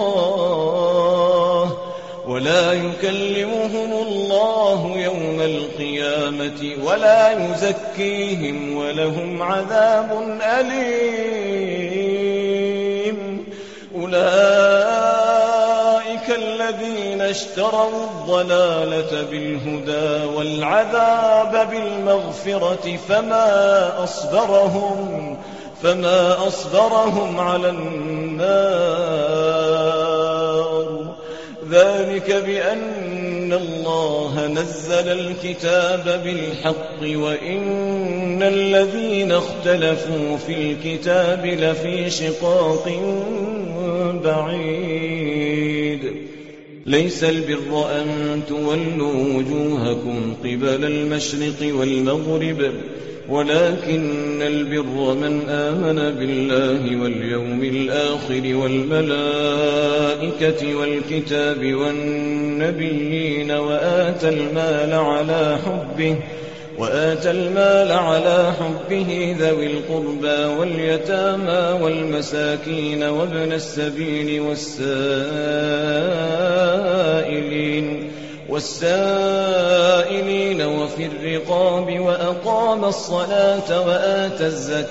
الله ولا يكلمهم الله يوم القيامة ولا يزكيهم ولهم عذاب أليم أولئك الذين اشتروا الضلالة بالهدى والعذاب بالمغفرة فما أصبرهم فما أصبرهم على النار ذلك بأن الله نزل الكتاب بالحق وإن الذين اختلفوا في الكتاب لفي شقاق بعيد ليس البر أن تولوا وجوهكم قبل المشرق والمغرب ولكن البر من آمن بالله واليوم الآخر والملائكة والكتاب والنبيين وآتى المال على حبه وآتى المال على حبه ذوي القربى واليتامى والمساكين وابن السبيل والسائلين والسائلين وفي الرقاب وأقام الصلاة وآتى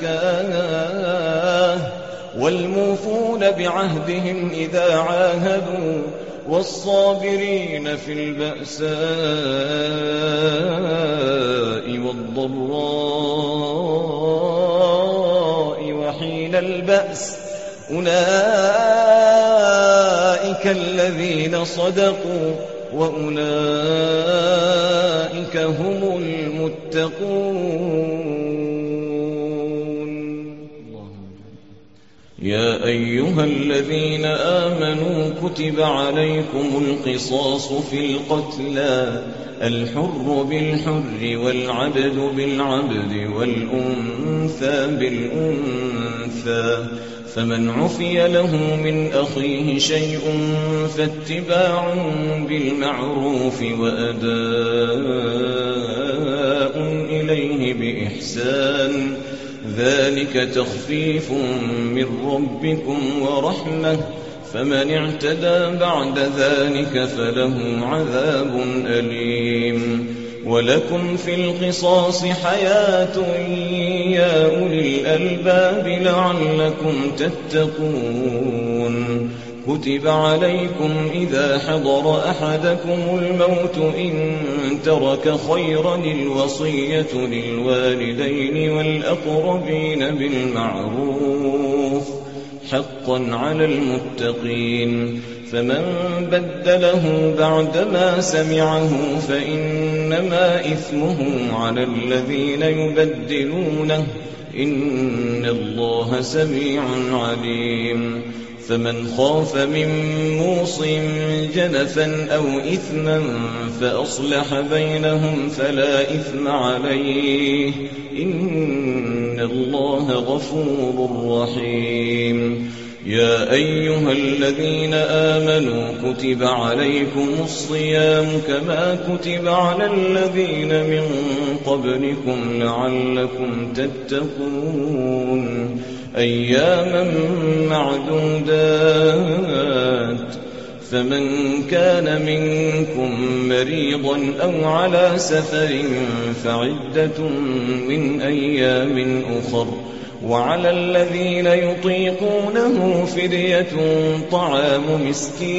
الزكاة والموفون بعهدهم إذا عاهدوا والصابرين في البأساء والضراء وحين البأس أولئك الذين صدقوا وأولئك هم المتقون. يا أيها الذين آمنوا كتب عليكم القصاص في القتلى الحر بالحر والعبد بالعبد والأنثى بالأنثى فمن عفي له من أخيه شيء فاتباع بالمعروف وأداء إليه بإحسان ذلك تخفيف من ربكم ورحمة فمن اعتدى بعد ذلك فله عذاب أليم. ولكم في القصاص حياة يا أولي الألباب لعلكم تتقون. كتب عليكم إذا حضر أحدكم الموت إن ترك خيرا الوصية للوالدين والأقربين بالمعروف حقا على المتقين فمن بدله بعدما سمعه فإنما إثمه على الذين يبدلونه إن الله سميع عليم. فمن خاف من موص جنفا أو إثما فأصلح بينهم فلا إثم عليه إن الله غفور رحيم. يا أيها الذين آمنوا كتب عليكم الصيام كما كتب على الذين من قبلكم لعلكم تتقون أياما معدودات فمن كان منكم مريضا أو على سفر فعدة من أيام أخر وعلى الذين يطيقونه فدية طعام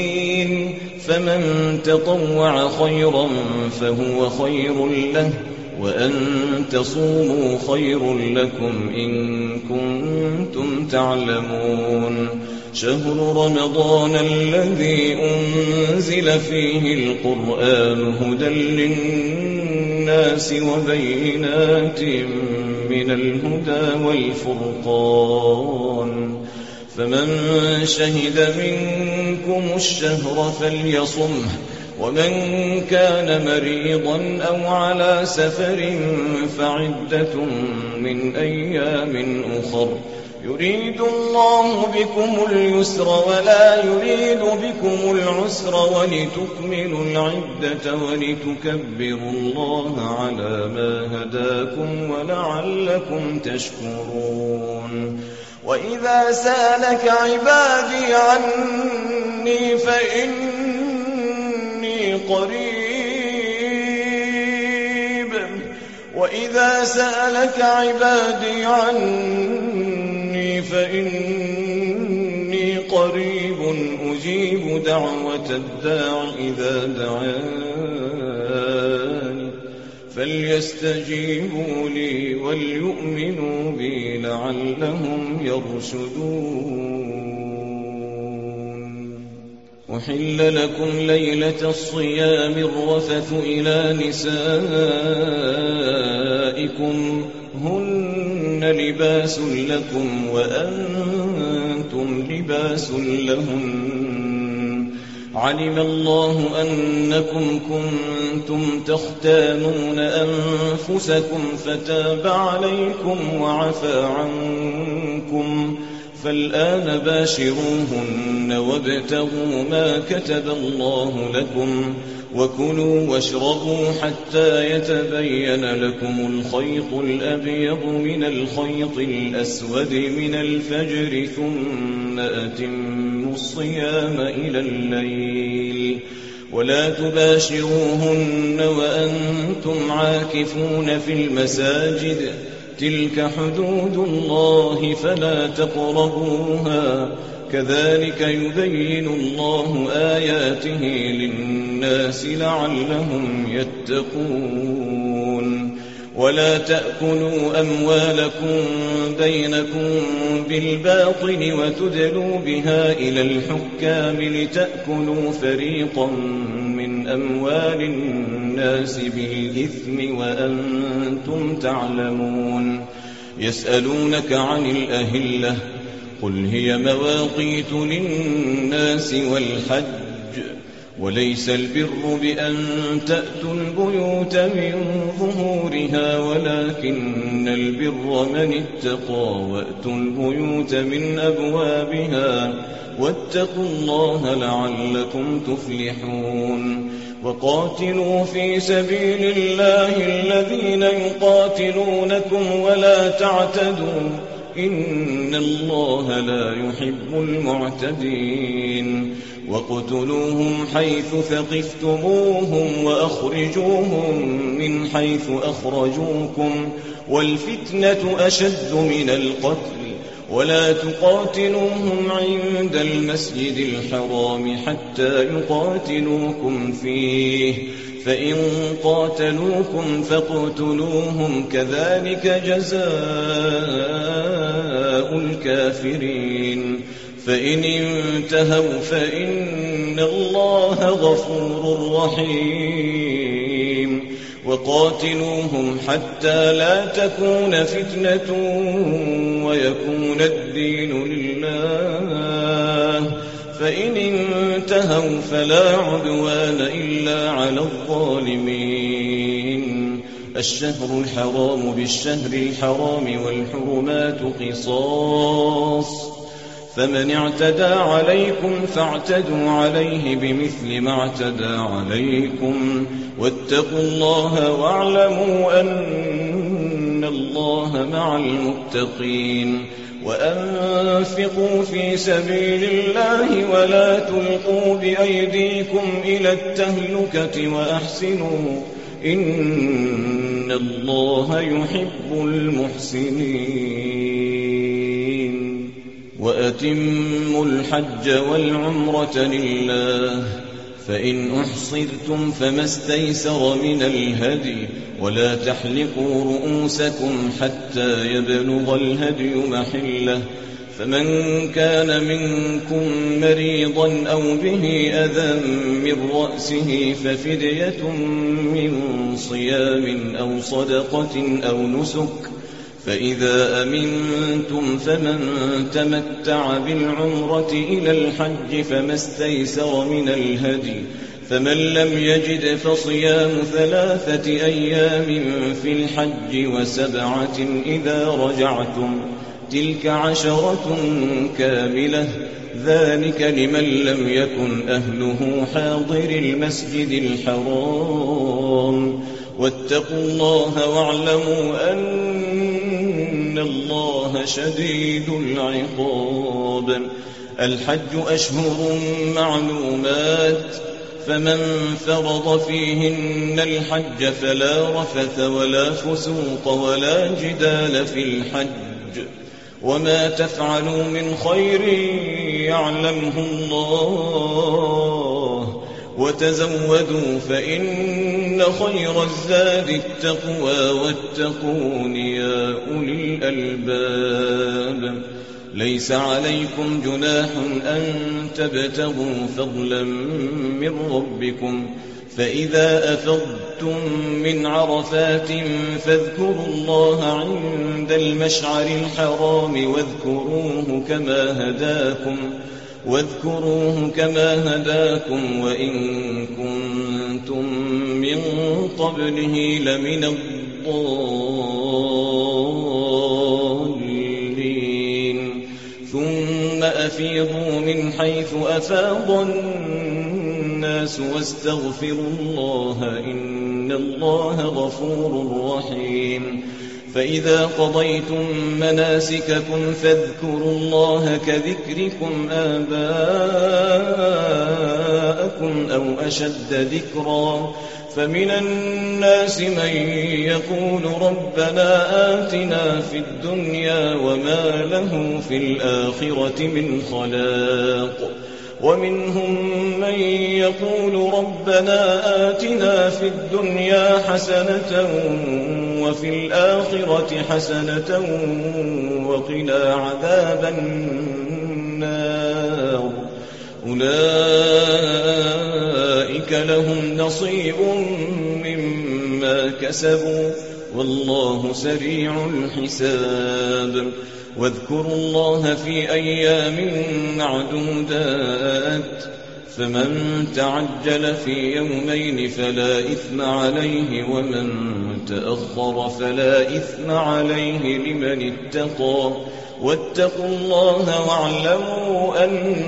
مسكين فمن تطوع خيرا فهو خير له وأن تصوموا خير لكم إن كنتم تعلمون شهر رمضان الذي أنزل فيه القرآن هدى للناس وبينات من الهدى والفرقان فمن شهد منكم الشهر فليصمه ومن كان مريضا أو على سفر فعدة من أيام أخر يريد الله بكم اليسر ولا يريد بكم العسر ولتكملوا العدة ولتكبروا الله على ما هداكم ولعلكم تشكرون وإذا سألك عبادي عني فإني قريب وإذا سألك عبادي عني فإني قريب أجيب دعوة الداع إذا دعاني فليستجيبوا لي وليؤمنوا بي لعلهم يرشدون أحل لكم ليلة الصيام الرفث إلى نسائكم هن لباس لكم وأنتم لباس لهن علم الله أنكم كنتم تختانون أنفسكم فتاب عليكم وعفى عنكم فالآن باشروهن وابتغوا ما كتب الله لكم وكلوا واشربوا حتى يتبين لكم الخيط الأبيض من الخيط الأسود من الفجر ثم أتموا الصيام إلى الليل ولا تباشروهن وأنتم عاكفون في المساجد تلك حدود الله فلا تقربوها كذلك يبين الله آياته للناس لعلهم يتقون ولا تأكلوا أموالكم بينكم بالباطل وتدلوا بها إلى الحكام لتأكلوا فريقا من أموال الناس بالإثم وأنتم تعلمون يسألونك عن الأهلة قل هي مواقيت للناس والحج وليس البر بأن تأتوا البيوت من ظهورها ولكن البر من اتقى وأتوا البيوت من أبوابها واتقوا الله لعلكم تفلحون وقاتلوا في سبيل الله الذين يقاتلونكم ولا تعتدوا إن الله لا يحب المعتدين واقتلوهم حيث ثقفتموهم وأخرجوهم من حيث أخرجوكم والفتنة أشد من القتل ولا تقاتلوهم عند المسجد الحرام حتى يقاتلوكم فيه فإن قاتلوكم فاقتلوهم كذلك جزاء الكافرين فإن انتهوا فإن الله غفور رحيم وقاتلوهم حتى لا تكون فتنة ويكون الدين لله فإن انتهوا فلا عدوان إلا على الظالمين الشهر الحرام بالشهر الحرام والحرمات قصاص فمن اعتدى عليكم فاعتدوا عليه بمثل ما اعتدى عليكم واتقوا الله واعلموا أن الله مع المتقين وأنفقوا في سبيل الله ولا تلقوا بأيديكم إلى التهلكة وأحسنوا إن الله يحب المحسنين وأتموا الحج والعمرة لله فإن أحصرتم فما استيسر من الهدي ولا تحلقوا رؤوسكم حتى يبلغ الهدي محله فمن كان منكم مريضا أو به أذى من رأسه ففدية من صيام أو صدقة أو نسك فإذا أمنتم فمن تمتع بالعمرة إلى الحج فما استيسر من الهدي فمن لم يجد فصيام ثلاثة أيام في الحج وسبعة إذا رجعتم تلك عشرة كاملة ذلك لمن لم يكن أهله حاضر المسجد الحرام واتقوا الله واعلموا أن الله شديد العقاب الحج أشهر معلومات فمن فرض فيهن الحج فلا رفث ولا فسوق ولا جدال في الحج وما تفعلوا من خير يعلمه الله وتزودوا فإن خير الزاد التقوى واتقون يا أولي الألباب ليس عليكم جناح أن تبتغوا فضلا من ربكم فإذا أفضتم من عرفات فاذكروا الله عند المشعر الحرام واذكروه كما هداكم واذكروه كما هداكم وإن كنتم من قبله لمن الضالين ثم أفيضوا من حيث أفاض الناس واستغفروا الله إن الله غفور رحيم فإذا قضيتم مناسككم فاذكروا الله كذكركم آباءكم أو أشد ذكرا فمن الناس من يقول ربنا آتنا في الدنيا وما له في الآخرة من خلاق ومنهم من يقول ربنا آتنا في الدنيا حسنة وفي الآخرة حسنة وقنا عذاب النار أولئك لهم نصيب مما كسبوا والله سريع الحساب واذكروا الله في أيام معدودات فمن تعجل في يومين فلا إثم عليه ومن تأخر فلا إثم عليه لمن اتقى واتقوا الله واعلموا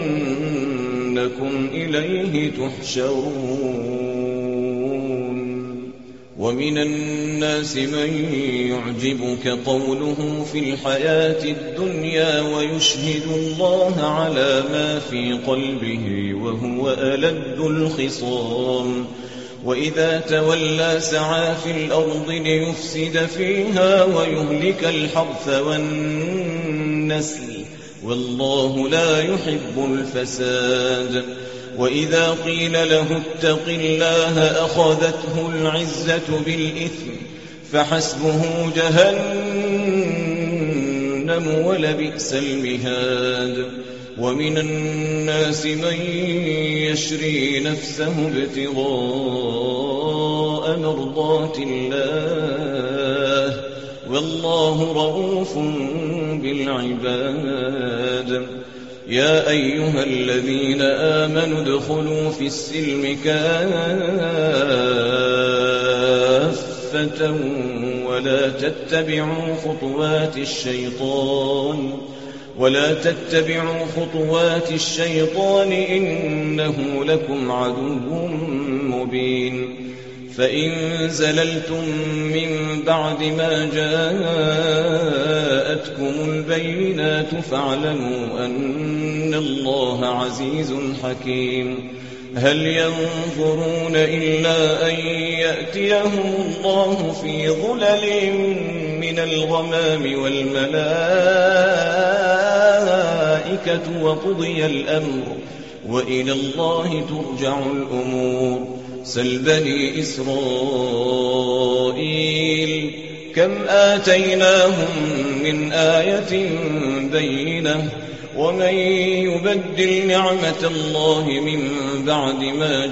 أنكم إليه تحشرون ومن الناس من يعجبك قوله في الحياة الدنيا ويشهد الله على ما في قلبه وهو ألد الخصام وإذا تولى سعى في الأرض ليفسد فيها ويهلك الحرث والنسل والله لا يحب الفساد وإذا قيل له اتق الله أخذته العزة بالإثم فحسبه جهنم ولبئس المهاد ومن الناس من يشري نفسه ابتغاء مرضات الله والله رؤوف بالعباد يا أيها الذين آمنوا ادخلوا في السلم كافة ولا تتبعوا خطوات الشيطان ولا تتبعوا خطوات الشيطان إنه لكم عدو مبين فإن زللتم من بعد ما جاءتكم البينات فاعلموا أن الله عزيز حكيم هل ينظرون إلا أن يأتيهم الله في ظلل من الغمام والملائكة وقضي الأمر وإلى الله ترجع الأمور. سل بني إسرائيل كم آتيناهم من آية بينة ومن يبدل نعمة الله من بعد ما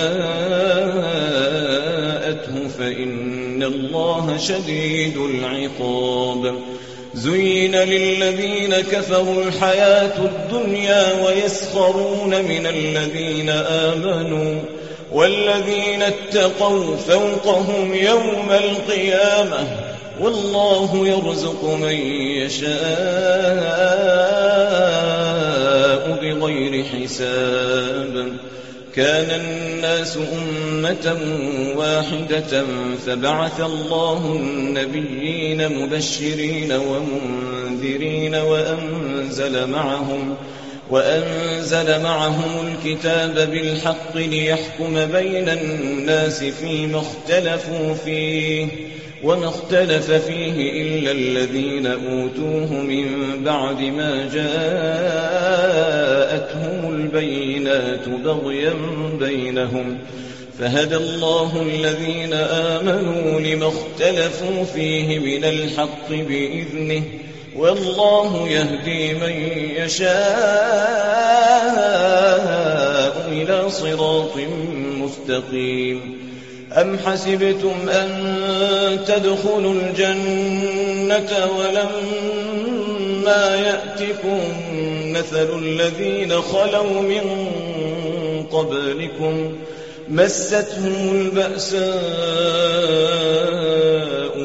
جاءته فإن الله شديد العقاب. زين للذين كفروا الحياة الدنيا ويسخرون من الذين آمنوا والذين اتقوا فوقهم يوم القيامة والله يرزق من يشاء بغير حساب. كان الناس أمة واحدة فبعث الله النبيين مبشرين ومنذرين وأنزل معهم وأنزل معهم الكتاب بالحق ليحكم بين الناس فيما اختلفوا فيه وما اختلف فيه إلا الذين أوتوه من بعد ما جاءتهم البينات بغيا بينهم فهدى الله الذين آمنوا لما اختلفوا فيه من الحق بإذنه والله يهدي من يشاء إلى صراط مستقيم. أم حسبتم أن تدخلوا الجنة ولما يأتكم مثل الذين خلوا من قبلكم مستهم البأساء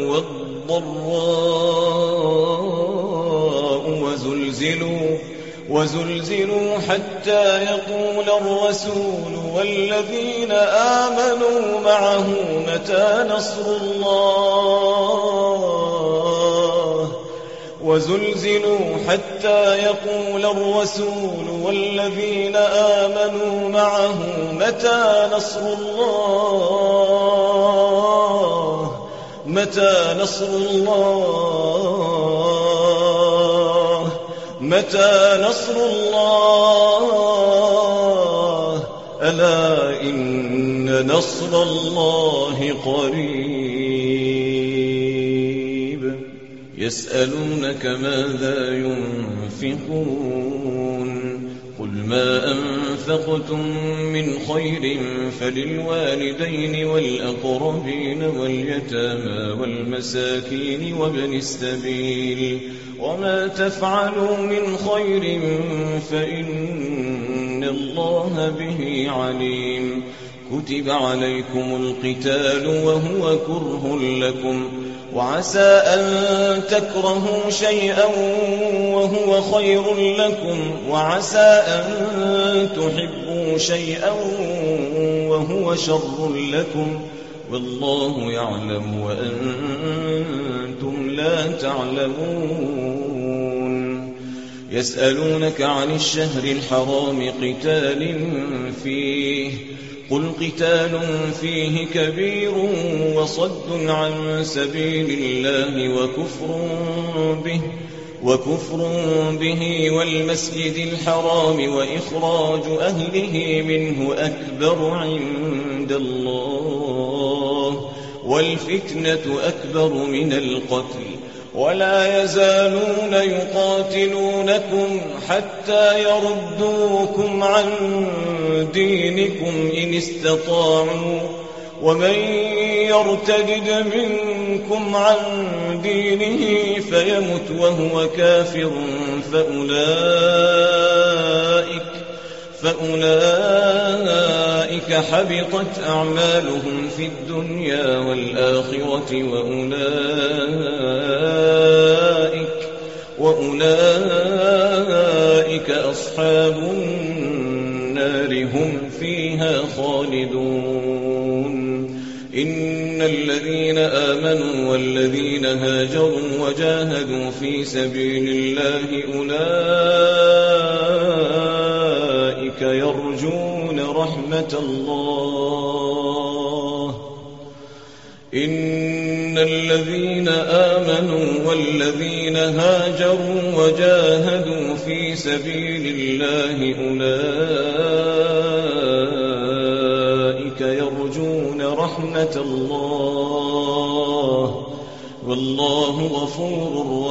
والضراء وزلزلوا وزلزلوا حتى يقول الرسول والذين آمنوا معه متى نصر الله وزلزلوا حتى يقول الرسول والذين آمنوا معه متى نصر الله متى نصر الله متى نصر الله ألا إن نصر الله قريب. يسألونك ماذا ينفقون قل ما أنفقتم من خير فللوالدين والأقربين واليتامى والمساكين وابن السبيل وما تفعلوا من خير فإن الله به عليم. كتب عليكم القتال وهو كره لكم وعسى أن تكرهوا شيئا وهو خير لكم وعسى أن تحبوا شيئا وهو شر لكم والله يعلم وأنتم لا تعلمون. يسألونك عن الشهر الحرام قتال فيه قل قتال فيه كبير وصد عن سبيل الله وكفر به وكفر به والمسجد الحرام وإخراج أهله منه أكبر عند الله والفتنة أكبر من القتل ولا يزالون يقاتلونكم حتى يردوكم عن دينكم إن استطاعوا ومن يرتد منكم عن دينه فيمت وهو كافر فأولئك فأولئك حبطت أعمالهم في الدنيا والآخرة وأولئك وأولئك أصحاب النار هم فيها خالدون. إن الذين آمنوا والذين هاجروا وجاهدوا في سبيل الله أولئك يرجون رحمة الله إن إن الذين آمنوا والذين هاجروا وجاهدوا في سبيل الله أولئك يرجون رحمة الله والله غفور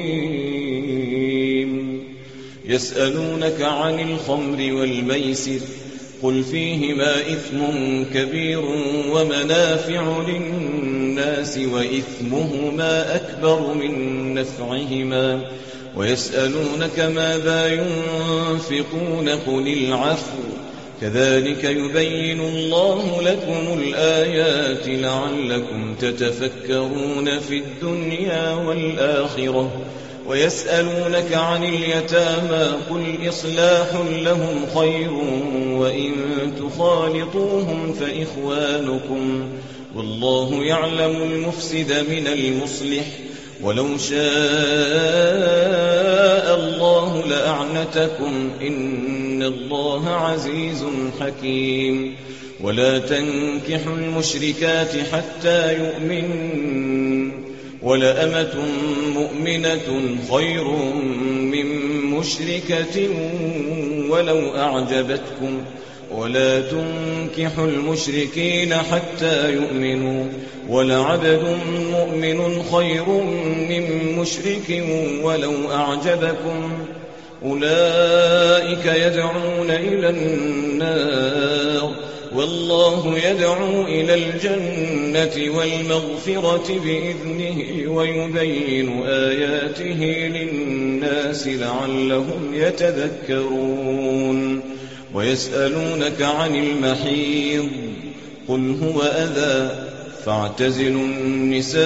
رحيم. يسألونك عن الخمر والميسر قل فيهما إثم كبير ومنافع للناس وإثمهما أكبر من نفعهما ويسألونك ماذا ينفقون قل العفو كذلك يبين الله لكم الآيات لعلكم تتفكرون في الدنيا والآخرة. ويسألونك عن اليتامى قل إصلاح لهم خير وإن تخالطوهم فإخوانكم والله يعلم المفسد من المصلح ولو شاء الله لأعنتكم إن الله عزيز حكيم. ولا تنكحوا المشركات حتى يؤمنن ولأمة مؤمنة خير من مشركة ولو أعجبتكم ولا تنكحوا المشركين حتى يؤمنوا ولعبد مؤمن خير من مشرك ولو أعجبكم أولئك يدعون إلى النار والله يدعو إلى الجنة والمغفرة بإذنه ويبين آياته للناس لعلهم يتذكرون. ويسألونك عن المحيض قل هو أذى فاعتزلوا النساء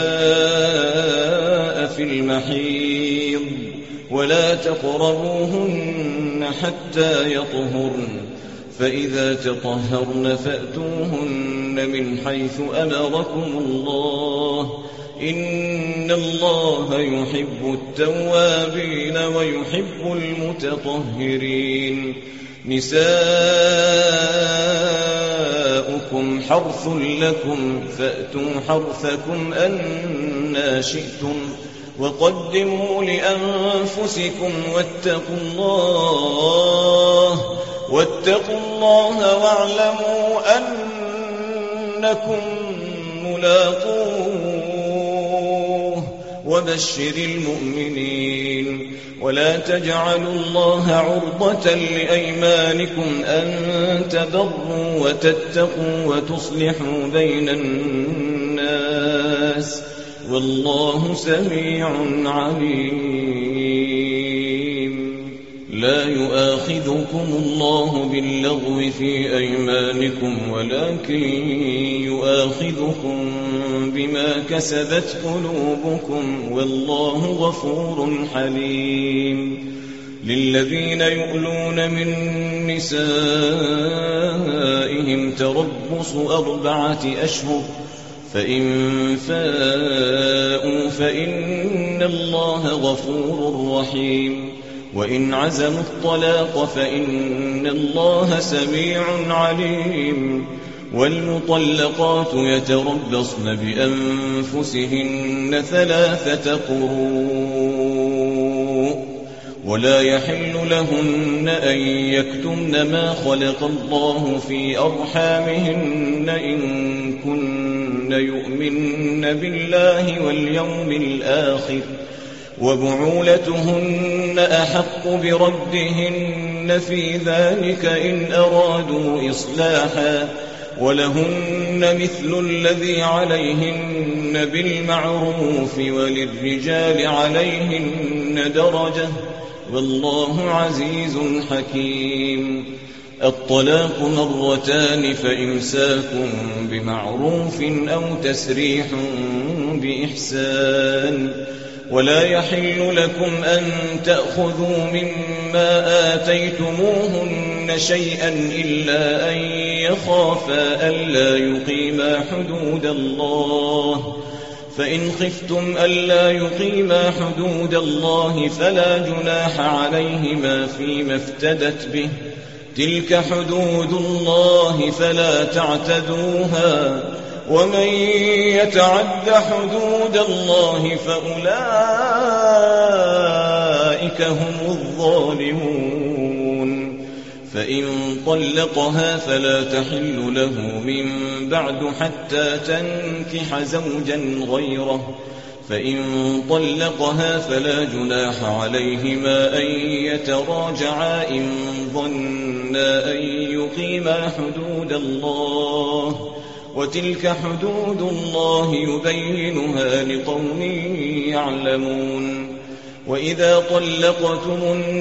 في المحيض ولا تقربوهن حتى يطهرن فإذا تطهرن فأتوهن من حيث أمركم الله إن الله يحب التوابين ويحب المتطهرين. نساؤكم حرث لكم فأتوا حرثكم أنى شئتم وقدموا لأنفسكم واتقوا الله واتقوا الله واعلموا أنكم ملاقوه وبشر المؤمنين. ولا تجعلوا الله عرضة لأيمانكم أن تبروا وتتقوا وتصلحوا بين الناس والله سميع عليم. لا يؤاخذكم الله باللغو في أيمانكم ولكن يؤاخذكم بما كسبت قلوبكم والله غفور حليم. للذين يؤلون من نسائهم تربص أربعة أشهر فإن فاءوا فإن الله غفور رحيم. وإن عزموا الطلاق فإن الله سميع عليم. والمطلقات يتربصن بأنفسهن ثلاثة قروء ولا يحل لهن أن يكتمن ما خلق الله في أرحامهن إن كن يؤمن بالله واليوم الآخر وبعولتهن أحق بردهن في ذلك إن أرادوا إصلاحا ولهن مثل الذي عليهن بالمعروف وللرجال عليهن درجة والله عزيز حكيم. الطلاق مرتان فإمساك بمعروف أو تسريح بإحسان. ولا يحل لكم أن تأخذوا مما آتيتموهن شيئا إلا أن يخافا ألا يقيما حدود الله فإن خفتم ألا يقيما حدود الله فلا جناح عليهما فيما افتدت به تلك حدود الله فلا تعتدوها ومن يتعد حدود الله فأولئك هم الظالمون. فإن طلقها فلا تحل له من بعد حتى تنكح زوجا غيره، فإن طلقها فلا جناح عليهما أن يتراجعا إن ظنا أن يقيما حدود الله، وتلك حدود الله يبينها لقوم يعلمون. وإذا طلقتم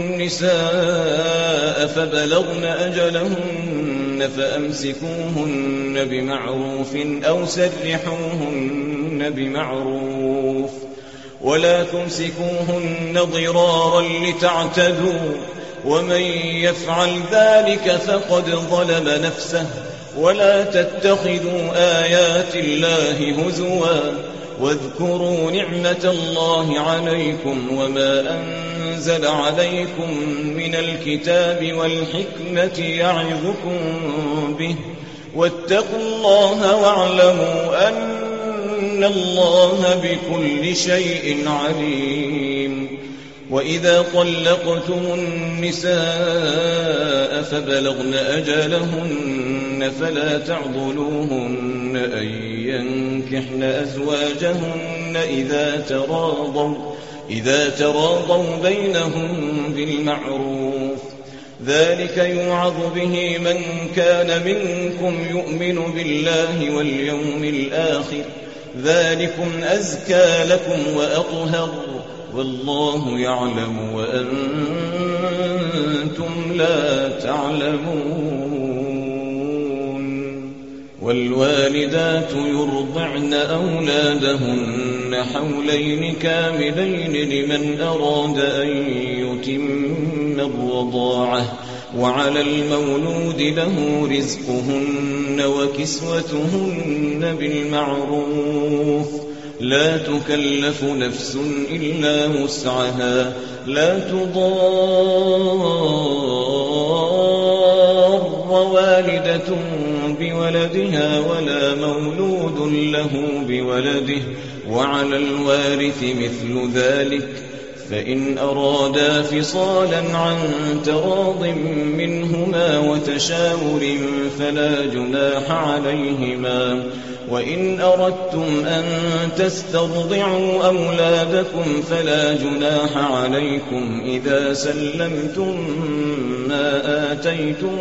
النساء فبلغن أجلهن فأمسكوهن بمعروف أو سرحوهن بمعروف، ولا تمسكوهن ضرارا لتعتدوا، ومن يفعل ذلك فقد ظلم نفسه. ولا تتخذوا آيات الله هزوا، واذكروا نعمة الله عليكم وما أنزل عليكم من الكتاب والحكمة يعظكم به، واتقوا الله واعلموا أن الله بكل شيء عليم. وإذا طلقتم النساء فبلغن أجلهن فلا تعضلوهن أن ينكحن أزواجهن إذا تراضوا, إذا تراضوا بينهم بالمعروف، ذلك يوعظ به من كان منكم يؤمن بالله واليوم الآخر، ذلكم أزكى لكم وأطهر، والله يعلم وأنتم لا تعلمون. والوالدات يرضعن أولادهن حولين كاملين لمن أراد أن يتم الرضاعة، وعلى المولود له رزقهن وكسوتهن بالمعروف، لا تكلف نفس إلا وسعها، لا تضار والدة بولدها ولا مولود له بولده، وعلى الوارث مثل ذلك، فإن أرادا فصالا عن تراض منهما وتشاور فلا جناح عليهما. وإن أردتم أن تسترضعوا أولادكم فلا جناح عليكم إذا سلمتم ما آتيتم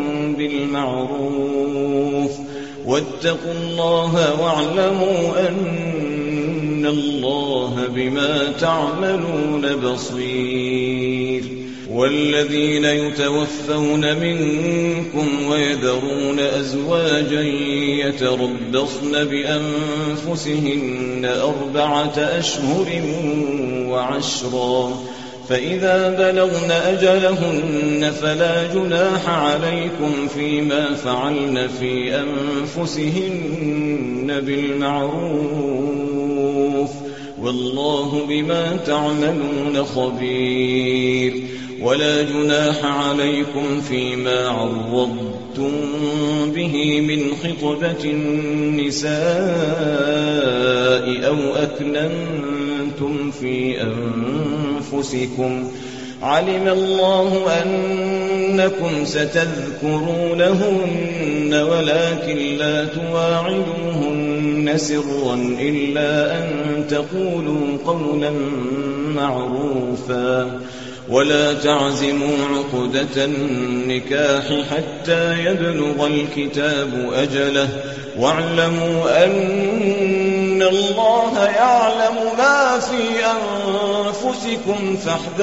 بالمعروف، واتقوا الله واعلموا أن الله بما تعملون بصير. والذين يتوفون منكم ويذرون أزواجا يتربصن بأنفسهن أربعة أشهر وعشرا، فإذا بلغن أجلهن فلا جناح عليكم فيما فعلن في أنفسهن بالمعروف، والله بما تعملون خبير. ولا جناح عليكم فيما عرضتم به من خطبة النساء أو أكننتم في أنفسكم، علم الله أنكم ستذكرونهن ولكن لا تواعدوهن سرا إلا أن تقولوا قولا معروفا، ولا تعزموا عقدة النكاح حتى يبلغ الكتاب أجله، واعلموا أن الله يعلم ما في أنفسكم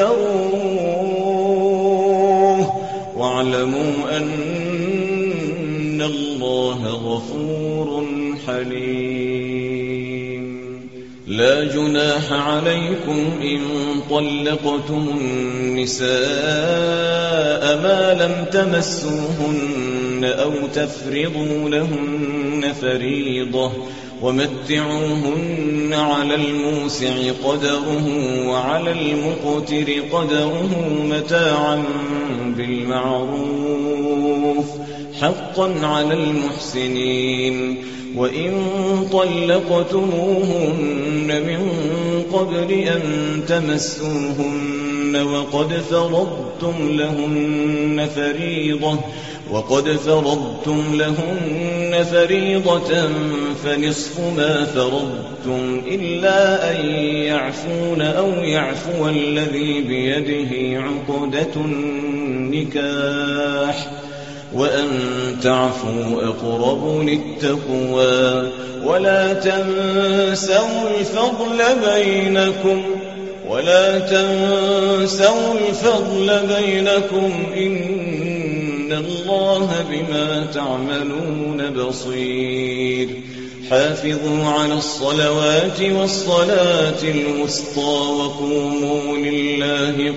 فاحذروه، واعلموا أن الله غفور حليم. لا جناح عليكم إن طلقتم النساء ما لم تمسوهن أو تفرضوا لهن فريضة، ومتعوهن على الموسع قدره وعلى المقتر قدره متاعا بالمعروف، حقا على المحسنين. وإن طلقتموهن من قبل أن تمسوهن وقد فرضتم لهن فريضة وقد فرضتم لهن فريضة فنصف ما فرضتم إلا أن يعفون أو يعفو الذي بيده عقدة النكاح وأن تعفوا أقرب للتقوى ولا تنسوا الفضل بينكم ولا تنسوا الفضل بينكم إن الله بما تعملون بصير. حافظوا على الصلوات والصلاة الوسطى وقوموا لله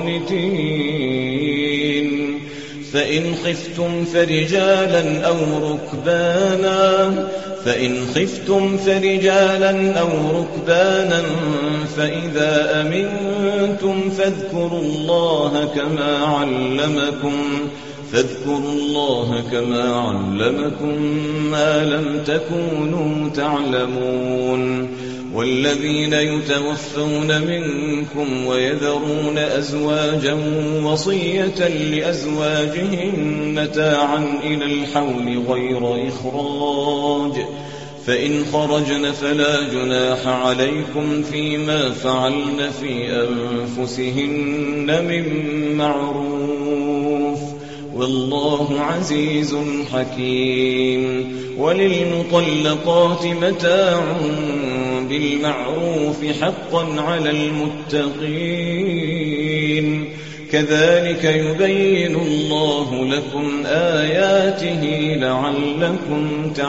قانتين. فإن خفتم فرجالا أو ركبانا فإن خفتم فرجالا أو ركبانا فإذا أمنتم فاذكروا الله كما علمكم فاذكروا الله كما علمكم ما لم تكونوا تعلمون. والذين يتوفون منكم ويذرون أزواجا وصية لأزواجهم متاعا إلى الحول غير إخراج فإن خرجن فلا جناح عليكم فيما فعلن في أنفسهن من معروف والله عزيز حكيم. وللمطلقات متاع بالمعروف حقا على المتقين كذلك يبين الله لكم آياته لعلكم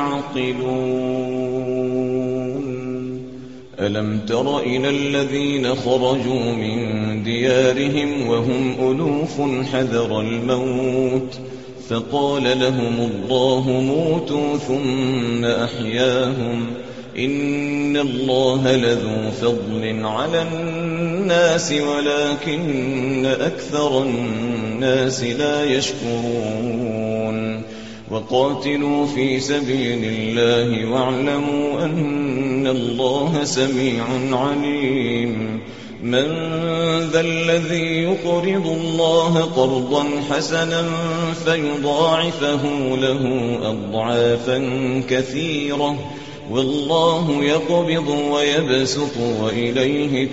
تعقلون. ألم تر إلى الذين خرجوا من ديارهم وهم ألوف حذر الموت فقال لهم الله موتوا ثم أحياهم إن الله لذو فضل على الناس ولكن أكثر الناس لا يشكرون. وقاتلوا في سبيل الله واعلموا أن الله سميع عليم. من ذا الذي يقرض الله قرضا حسنا فيضاعفه له أضعافا كثيرة والله يقبض ويبسط وإليه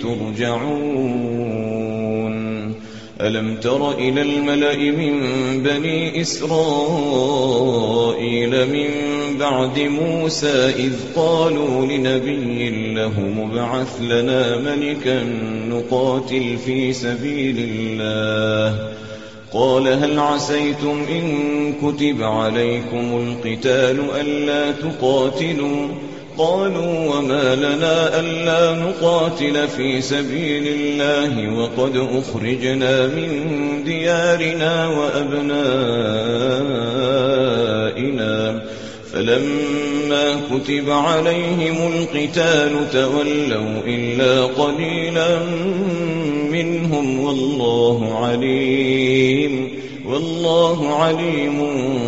ترجعون. ألم تر إلى الملأ من بني إسرائيل من بعد موسى إذ قالوا لنبي له مبعث لنا ملكا نقاتل في سبيل الله قال هل عسيتم إن كتب عليكم القتال ألا تقاتلوا قالوا وما لنا ألا نقاتل في سبيل الله وقد أخرجنا من ديارنا وأبنائنا فلما كتب عليهم القتال تولوا إلا قليلا منهم والله عليم والله عليم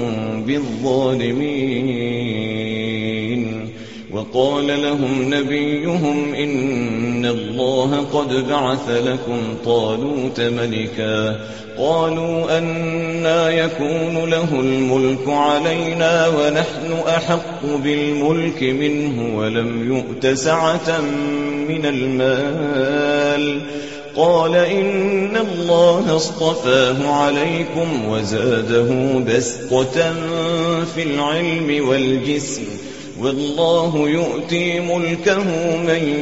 بالظالمين. وقال لهم نبيهم إن الله قد بعث لكم طالوت ملكا قالوا أنى يكون له الملك علينا ونحن أحق بالملك منه ولم يؤت سعة من المال قال إن الله اصطفاه عليكم وزاده بسطة في العلم والجسم والله يؤتي ملكه من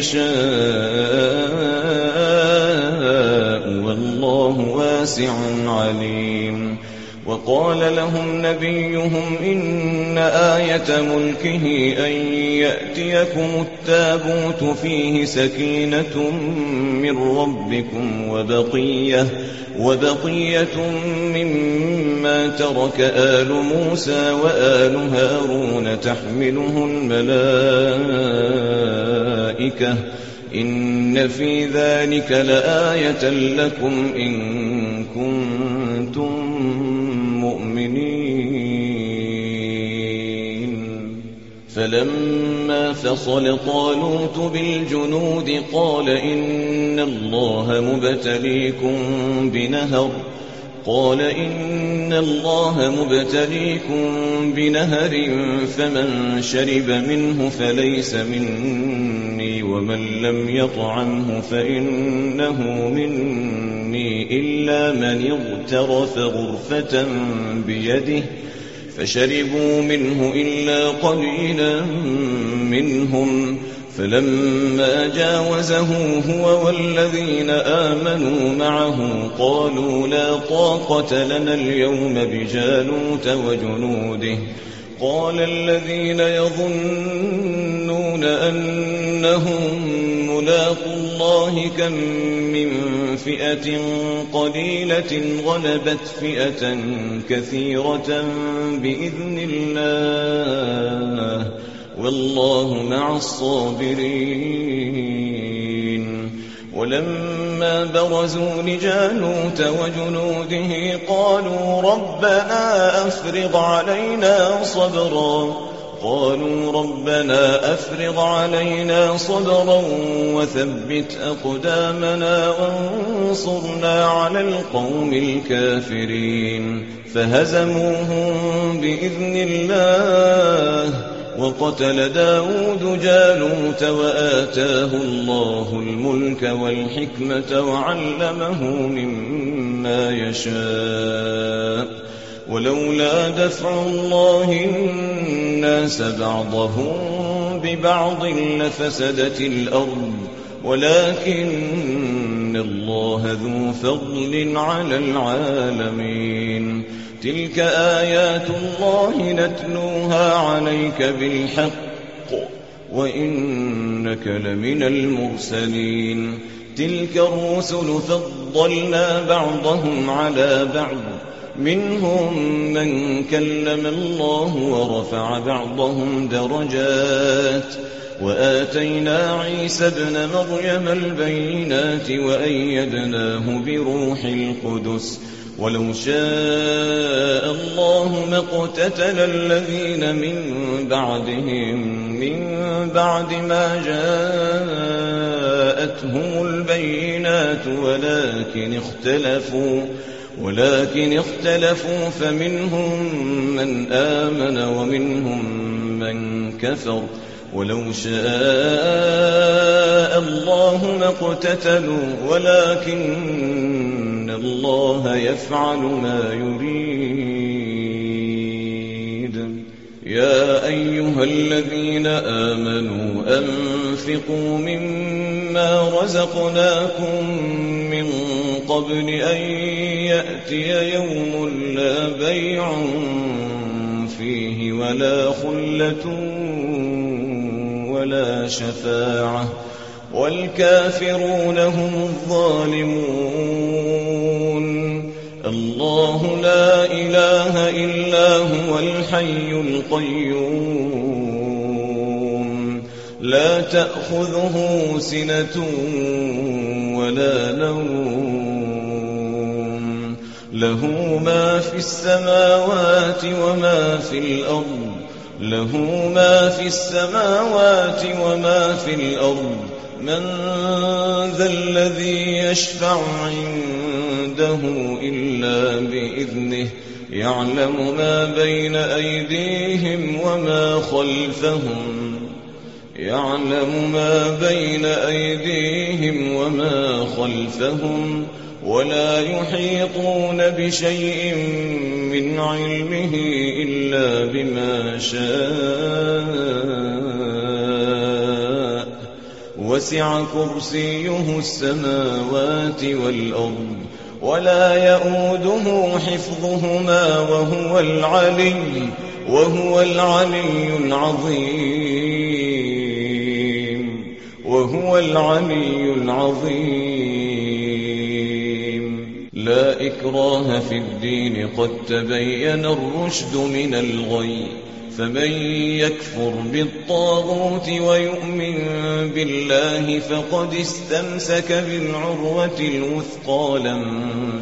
يشاء والله واسع عليم. وقال لهم نبيهم إن آية ملكه أن يأتيكم التابوت فيه سكينة من ربكم وبقية, وبقية مما ترك آل موسى وآل هارون تحمله الملائكة إن في ذلك لآية لكم إن كنتم مؤمنين. فلما فصل طالوت بالجنود قال إن الله مبتليكم بنهر قال إن الله مبتليكم بنهر فمن شرب منه فليس مني ومن لم يطعمه فإنه مني إلا من اغترف غرفة بيده فشربوا منه إلا قليلا منهم فلما جاوزه هو والذين آمنوا معه قالوا لا طاقة لنا اليوم بجالوت وجنوده قال الذين يظنون أنهم ملاقو الله كم من فئة قليلة غلبت فئة كثيرة بإذن الله والله مع الصابرين ولما برزوا لجالوت وجنوده قالوا ربنا أفرغ علينا صبرا قالوا ربنا أفرغ علينا صبرا وثبت أقدامنا وانصرنا على القوم الكافرين فهزموهم بإذن الله وقتل داود جالوت وآتاه الله الملك والحكمة وعلمه مما يشاء ولولا دفع الله الناس بعضهم ببعض لفسدت الأرض ولكن الله ذو فضل على العالمين تلك آيات الله نتلوها عليك بالحق وإنك لمن المرسلين تلك الرسل فضلنا بعضهم على بعض منهم من كلم الله ورفع بعضهم درجات وآتينا عيسى ابن مريم البينات وأيدناه بروح القدس ولو شاء الله ما اقتتل الذين من بعدهم من بعد ما جاءتهم البينات ولكن اختلفوا ولكن اختلفوا فمنهم من آمن ومنهم من كفر ولو شاء الله ما اقتتلوا ولكن الله يفعل ما يريد يا أيها الذين آمنوا أنفقوا مما رزقناكم من قبل أن يأتي يوم لا بيع فيه ولا خلة ولا شفاعة والكافرون هم الظالمون الله لا إله إلا هو الحي القيوم لا تأخذه سنة ولا نوم له ما في السماوات وما في الأرض له ما في السماوات وما في الأرض من ذا الذي يشفع عنده إلا بإذنه يعلم ما بين أيديهم وما خلفهم يعلم ما بين أيديهم وما خلفهم ولا يحيطون بشيء من علمه إلا بما شاء وسع كرسيه السماوات والأرض ولا يؤوده حفظهما وهو العلي وهو العلي العظيم وهو العلي العظيم لا إكراه في الدين قد تبين الرشد من الغي فمن يكفر بالطاغوت ويؤمن بالله فقد استمسك بالعروة الوثقى لا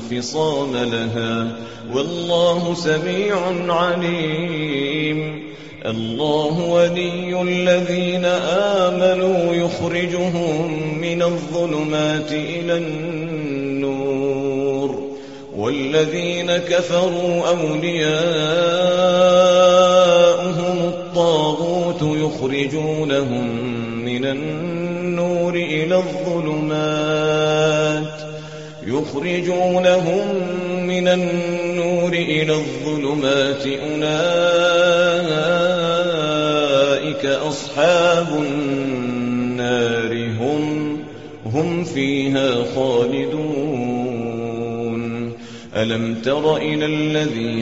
انفصام لها والله سميع عليم الله ولي الذين آمنوا يخرجهم من الظلمات إلى النور والذين كفروا أولياؤهم الطاغوت يخرجونهم من النور إلى الظلمات يخرجونهم من النور إلى الظلمات أولئك أصحاب النار هم هم فيها خالدون ألم تر إلى الذي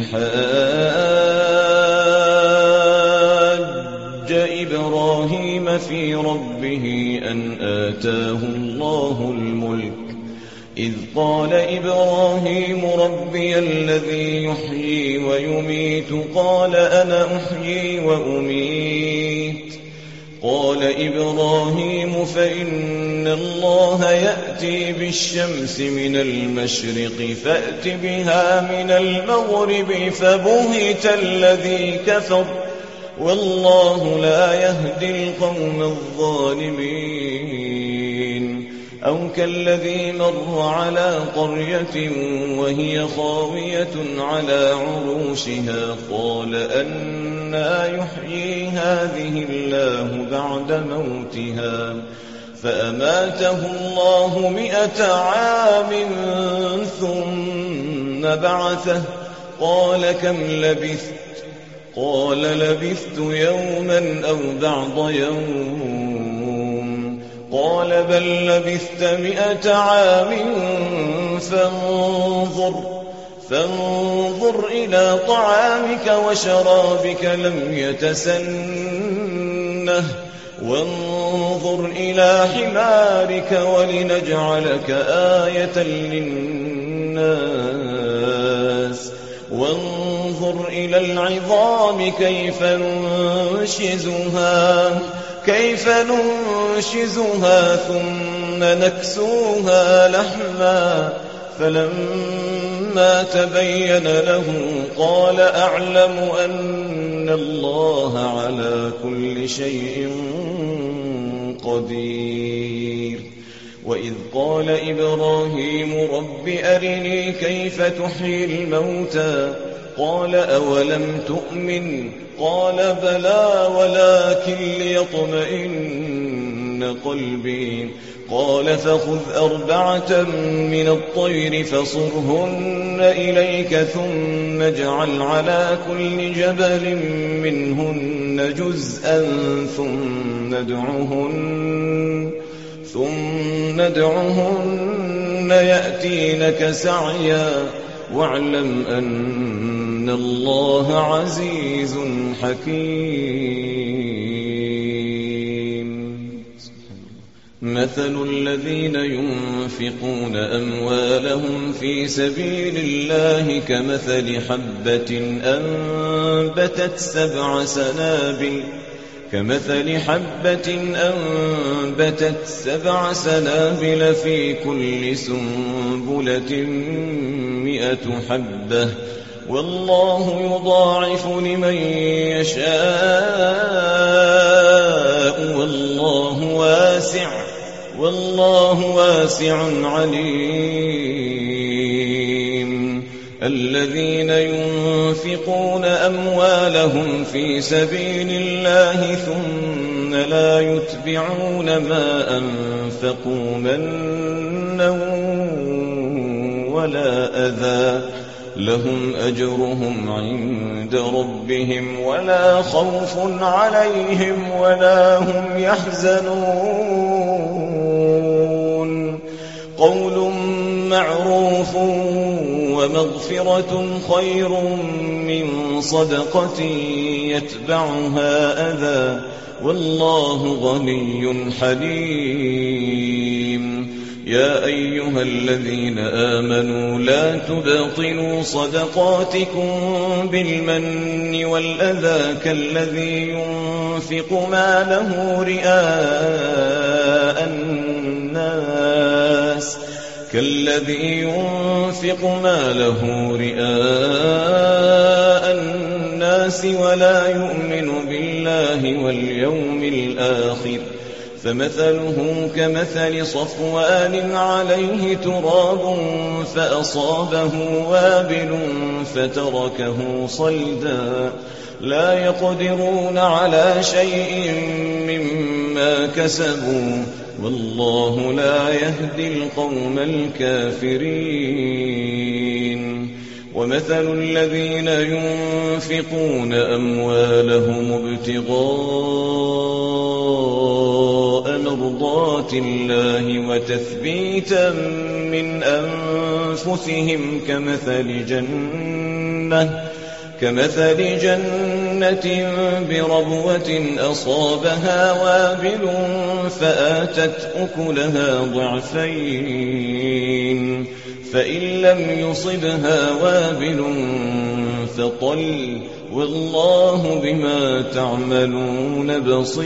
حاج إبراهيم في ربه أن آتاه الله الملك إذ قال إبراهيم ربي الذي يحيي ويميت قال أنا أحيي وأميت قال إبراهيم فإن الله يأتي بالشمس من المشرق فأت بها من المغرب فبهت الذي كفر والله لا يهدي القوم الظالمين أو كالذي مر على قرية وهي خاوية على عروشها قال أنى يحيي هذه الله بعد موتها فأماته الله مئة عام ثم بعثه قال كم لبثت قال لبثت يوما أو بعض يوم قال بل لبثت مئة عام فانظر فانظر إلى طعامك وشرابك لم يتسنه وانظر إلى حمارك ولنجعلك آية للناس وانظر إلى العظام كيف ننشزها كيف ننشزها ثم نكسوها لحما فلما تبين له قال أعلم أن الله على كل شيء قدير وإذ قال إبراهيم رب أرني كيف تحيي الموتى قال أولم تؤمن قال بلى ولكن ليطمئن قلبي قال فخذ أربعة من الطير فصرهن إليك ثم اجعل على كل جبل منهن جزءا ثم ادعهن ثم ادعهن يأتينك سعيا واعلم أن الله عزيز حكيم مثل الذين ينفقون أموالهم في سبيل الله كمثل حبة أنبتت سبع سنابل كمثل حبة أنبتت سبع سنابل في كل سنبلة مئة حبة والله يضاعف لمن يشاء والله واسع والله واسع عليم الذين ينفقون أموالهم في سبيل الله ثم لا يتبعون ما أنفقوا منا ولا أذى لهم أجرهم عند ربهم ولا خوف عليهم ولا هم يحزنون قول معروف ومغفرة خير من صدقة يتبعها أذى والله غني حليم يا أيها الذين آمنوا لا تبطلوا صدقاتكم بالمن والأذى كالذي ينفق ماله رئاء الناس كالذي ينفق ماله رئاء الناس الناس ولا يؤمن بالله واليوم الآخر فمثله كمثل صفوان عليه تراب فأصابه وابل فتركه صلدا لا يقدرون على شيء مما كسبوا والله لا يهدي القوم الكافرين ومثل الذين ينفقون أموالهم ابتغاء مرضات الله وتثبيتا من أنفسهم كمثل جنة كمثل جنة بربوة أصابها وابل فآتت أكلها ضعفين فإن لم يصبها وابل فطل والله بما تعملون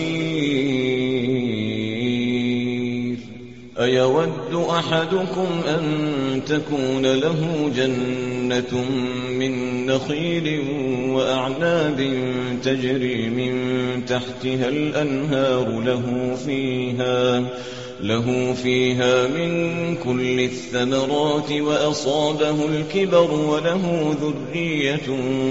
بصير أيود أحدكم أن تكون له جنة من نخيل وأعناب تجري من تحتها الأنهار له فيها له فيها من كل الثمرات وأصابه الكبر وله ذرية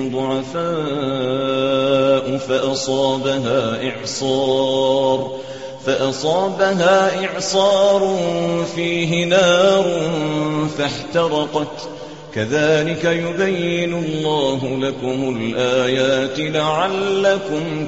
ضعفاء فأصابها إعصار فأصابها إعصار فيه نار فاحترقت كذلك يبين الله لكم الآيات لعلكم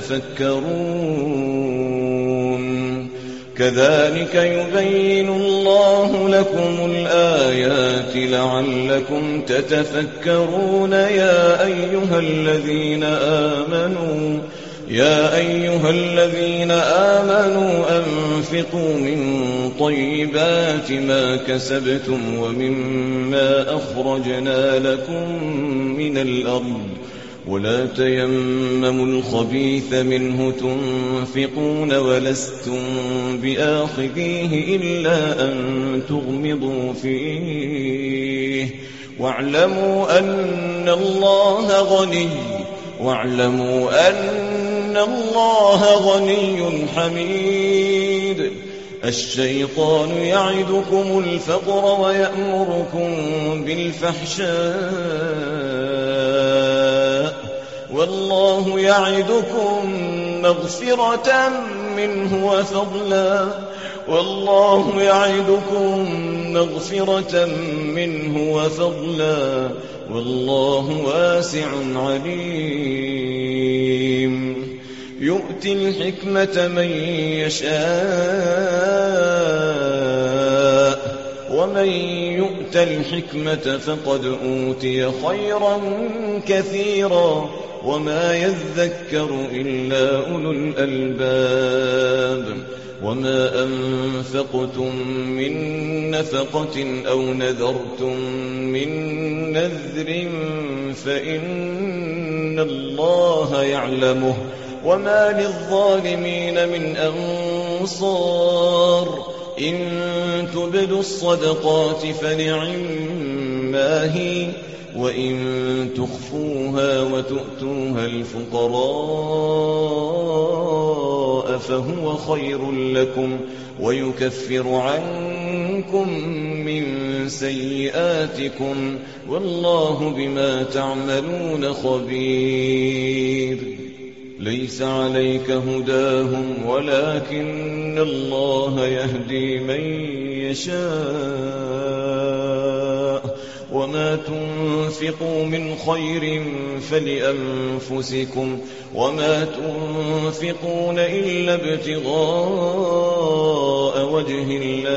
تتفكرون كذلك يبين الله لكم الآيات لعلكم تتفكرون يا أيها الذين آمنوا يا أيها الذين آمنوا أنفقوا من طيبات ما كسبتم ومما أخرجنا لكم من الأرض ولا تيمموا الخبيث منه تنفقون ولستم بآخذيه إلا أن تغمضوا فيه واعلموا أن الله غني واعلموا أن الله غني حميد الشيطان يعدكم الفقر ويأمركم بالفحشاء والله يعدكم مغفرة منه وفضلا والله يعدكم مغفرة منه وفضلا والله واسع عليم يؤتي الحكمة من يشاء ومن يؤت الحكمة فقد أوتي خيرا كثيرا وما يذكر إلا أولو الألباب وما أنفقتم من نفقة أو نذرتم من نذر فإن الله يعلمه وما للظالمين من أنصار إن تبدوا الصدقات فنعما هي وإن تخفوها وتؤتوها الفقراء فهو خير لكم ويكفر عنكم من سيئاتكم والله بما تعملون خبير ليس عليك هداهم ولكن الله يهدي من يشاء وما تنفقوا من خير فلأنفسكم وما تنفقون إلا ابتغاء وجه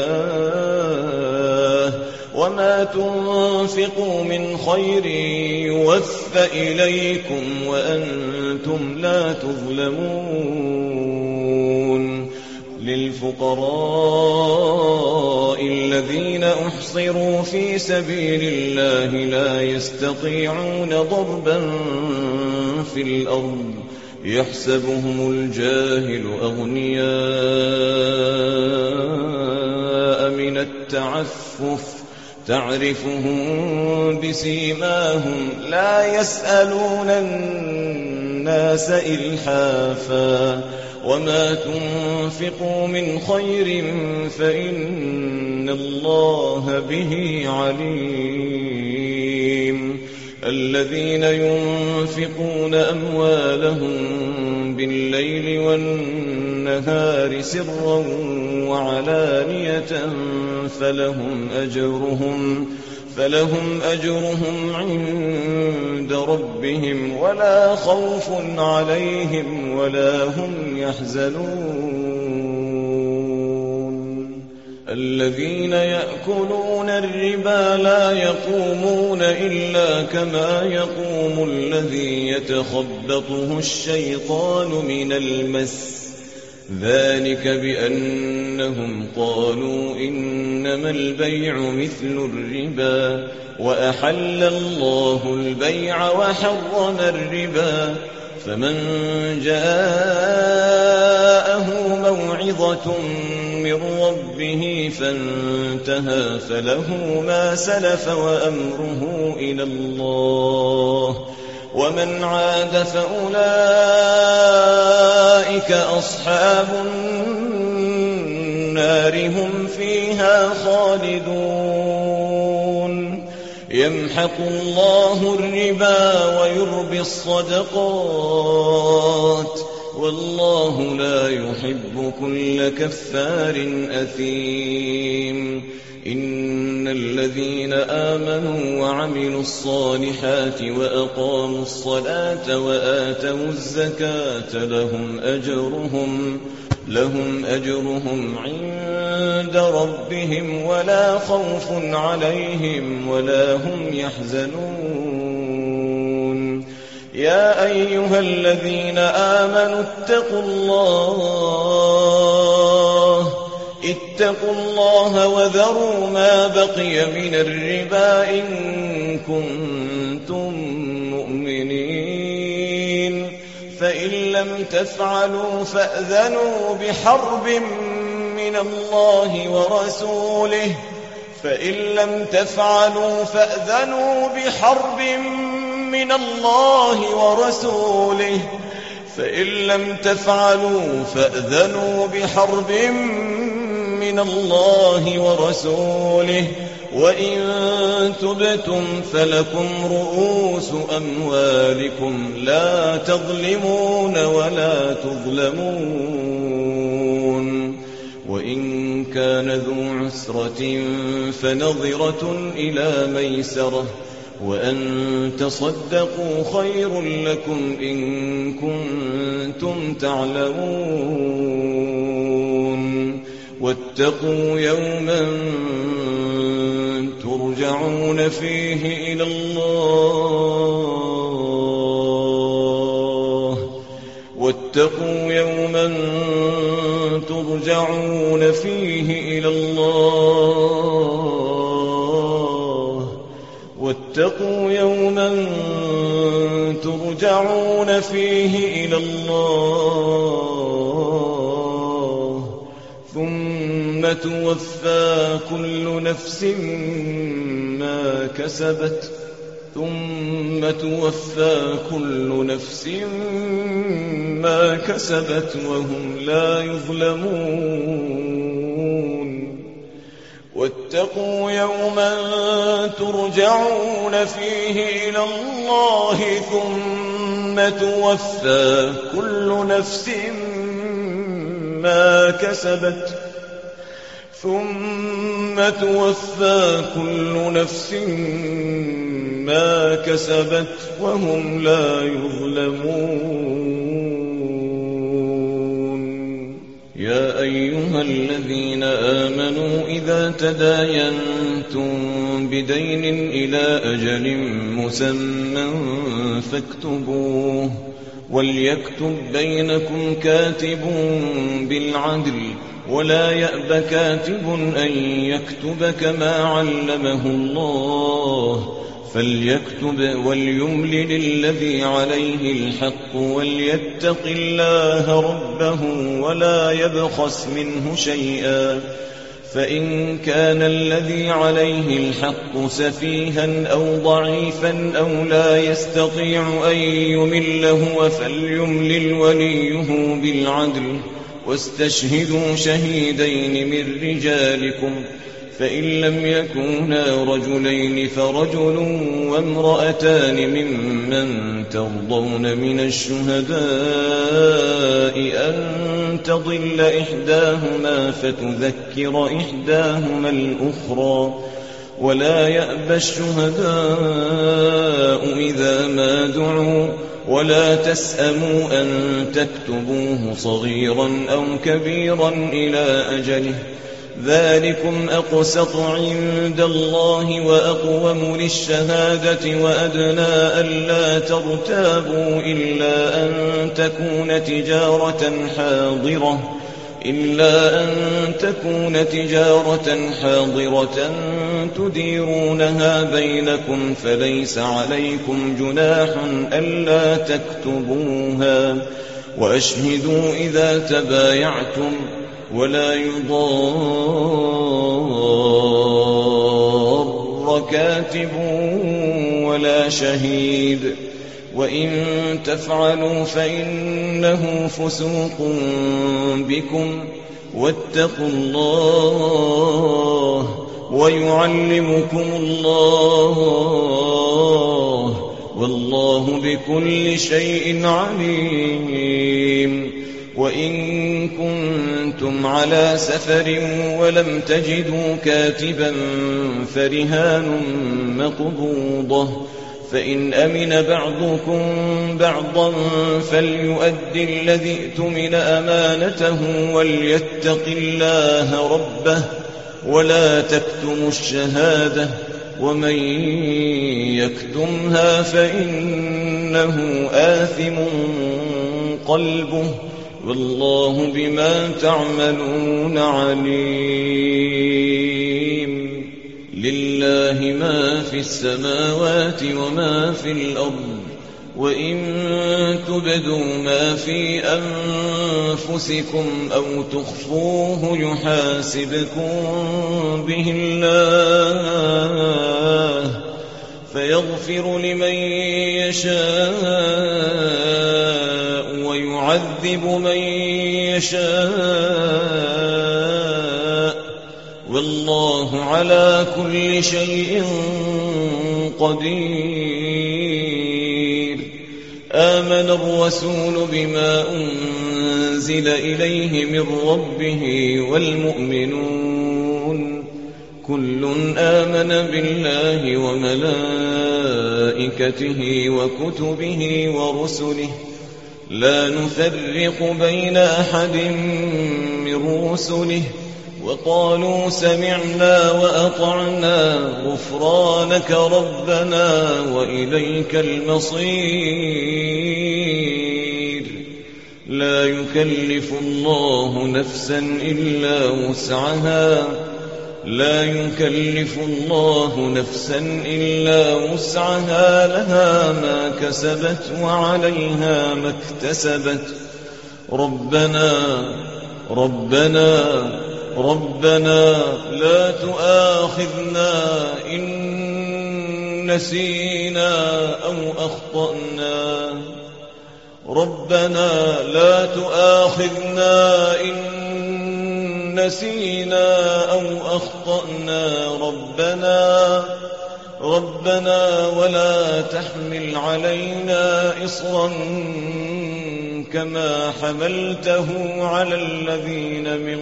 الله وما تنفقوا من خير يوفى إليكم وأنتم لا تظلمون للفقراء الذين أحصروا في سبيل الله لا يستطيعون ضربا في الأرض يحسبهم الجاهل أغنياء من التعفف تعرفهم بسيماهم لا يسألون الناس إلحافا وما تنفقوا من خير فإن الله به عليم الذين ينفقون أموالهم بالليل والنهار سرا وعلانية فلهم أجرهم فلهم أجرهم عند ربهم ولا خوف عليهم ولا هم يحزنون الذين يأكلون الربا لا يقومون إلا كما يقوم الذي يتخبطه الشيطان من المس ذلك بأنهم قالوا إنما البيع مثل الربا وأحل الله البيع وحرم الربا فمن جاءه موعظة من ربه فانتهى فله ما سلف وأمره إلى الله ومن عاد فأولئك أصحاب النار هم فيها خالدون يمحق الله الربا ويربي الصدقات والله لا يحب كل كفار أثيم إن الذين آمنوا وعملوا الصالحات وأقاموا الصلاة وآتوا الزكاة لهم أجرهم لهم أجرهم عند ربهم ولا خوف عليهم ولا هم يحزنون يا أيها الذين آمنوا اتقوا الله اتقوا الله وذروا ما بقي من الربا إن كنتم مؤمنين فإن لم تفعلوا فأذنوا بحرب من الله ورسوله فإن لم تفعلوا فأذنوا بحرب من الله ورسوله فإن لم تفعلوا فأذنوا بحرب من الله ورسوله وإن تبتم فلكم رؤوس أموالكم لا تظلمون ولا تظلمون وإن كان ذو عسرة فنظرة إلى ميسرة وأن تصدقوا خير لكم إن كنتم تعلمون واتقوا يوما ترجعون فيه إلى الله واتقوا يوما ترجعون فيه إلى الله واتقوا يوما ترجعون فيه إلى الله ثم توفى كل نفس ما كسبت ثم توفى كل نفس ما كسبت وهم لا يظلمون واتقوا يوما ترجعون فيه إلى الله ثم توفى كل نفس ما كسبت ثم توفى كل نفس ما كسبت وهم لا يظلمون يا أيها الذين آمنوا إذا تداينتم بدين إلى أجل مسمى فاكتبوه وليكتب بينكم كاتب بالعدل ولا يأب كاتب أن يكتب كما علمه الله فليكتب وليملل الذي عليه الحق وليتق الله ربه ولا يبخس منه شيئا فإن كان الذي عليه الحق سفيها أو ضعيفا أو لا يستطيع أن يمل هو فليملل وليه بالعدل واستشهدوا شهيدين من رجالكم فإن لم يكونا رجلين فرجل وامرأتان ممن ترضون من الشهداء أن تضل إحداهما فتذكر إحداهما الأخرى ولا يأبى الشهداء إذا ما دعوا ولا تسأموا أن تكتبوه صغيرا أو كبيرا إلى أجله ذلكم أقسط عند الله وأقوم للشهادة وأدنى ألا ترتابوا إلا أن تكون تجارة حاضرة إلا أن تكون تجارة حاضرة تديرونها بينكم فليس عليكم جناح ألا تكتبوها وأشهدوا إذا تبايعتم ولا يضار كاتب ولا شهيد وإن تفعلوا فإنه فسوق بكم واتقوا الله ويعلمكم الله والله بكل شيء عليم وإن كنتم على سفر ولم تجدوا كاتبا فرهان مقبوضة فإن أمن بعضكم بعضا فليؤدي الذي ائتمن أمانته وليتق الله ربه ولا تكتموا الشهادة ومن يكتمها فإنه آثم قلبه والله بما تعملون عليم لله ما في السماوات وما في الأرض وإن تبدوا ما في أنفسكم أو تخفوه يحاسبكم به الله فيغفر لمن يشاء ويعذب من يشاء والله على كل شيء قدير آمن الرسول بما أنزل إليه من ربه والمؤمنون كل آمن بالله وملائكته وكتبه ورسله لا نفرق بين أحد من رسله وقالوا سمعنا وأطعنا غفرانك ربنا وإليك المصير لا يكلف الله نفسا إلا وسعها لا يكلف الله نفسا إلا وسعها لها ما كسبت وعليها ما اكتسبت ربنا ربنا ربنا لا تؤاخذنا إن نسينا أو أخطأنا ربنا لا تؤاخذنا إن نسينا أو أخطأنا ربنا ربنا ولا تحمل علينا إصرا كما حملته على الذين من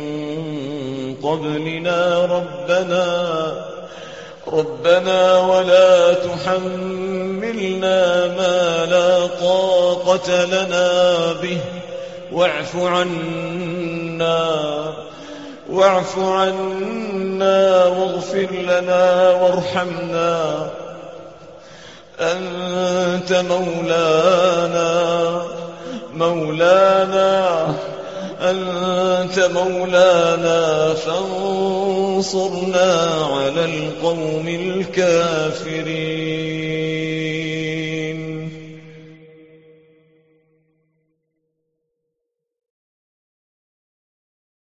قبلنا ربنا ربنا ولا تحملنا ما لا طاقة لنا به واعف عنا واعف عنا واغفر لنا وارحمنا أنت مولانا مولانا أنت مولانا فانصرنا على القوم الكافرين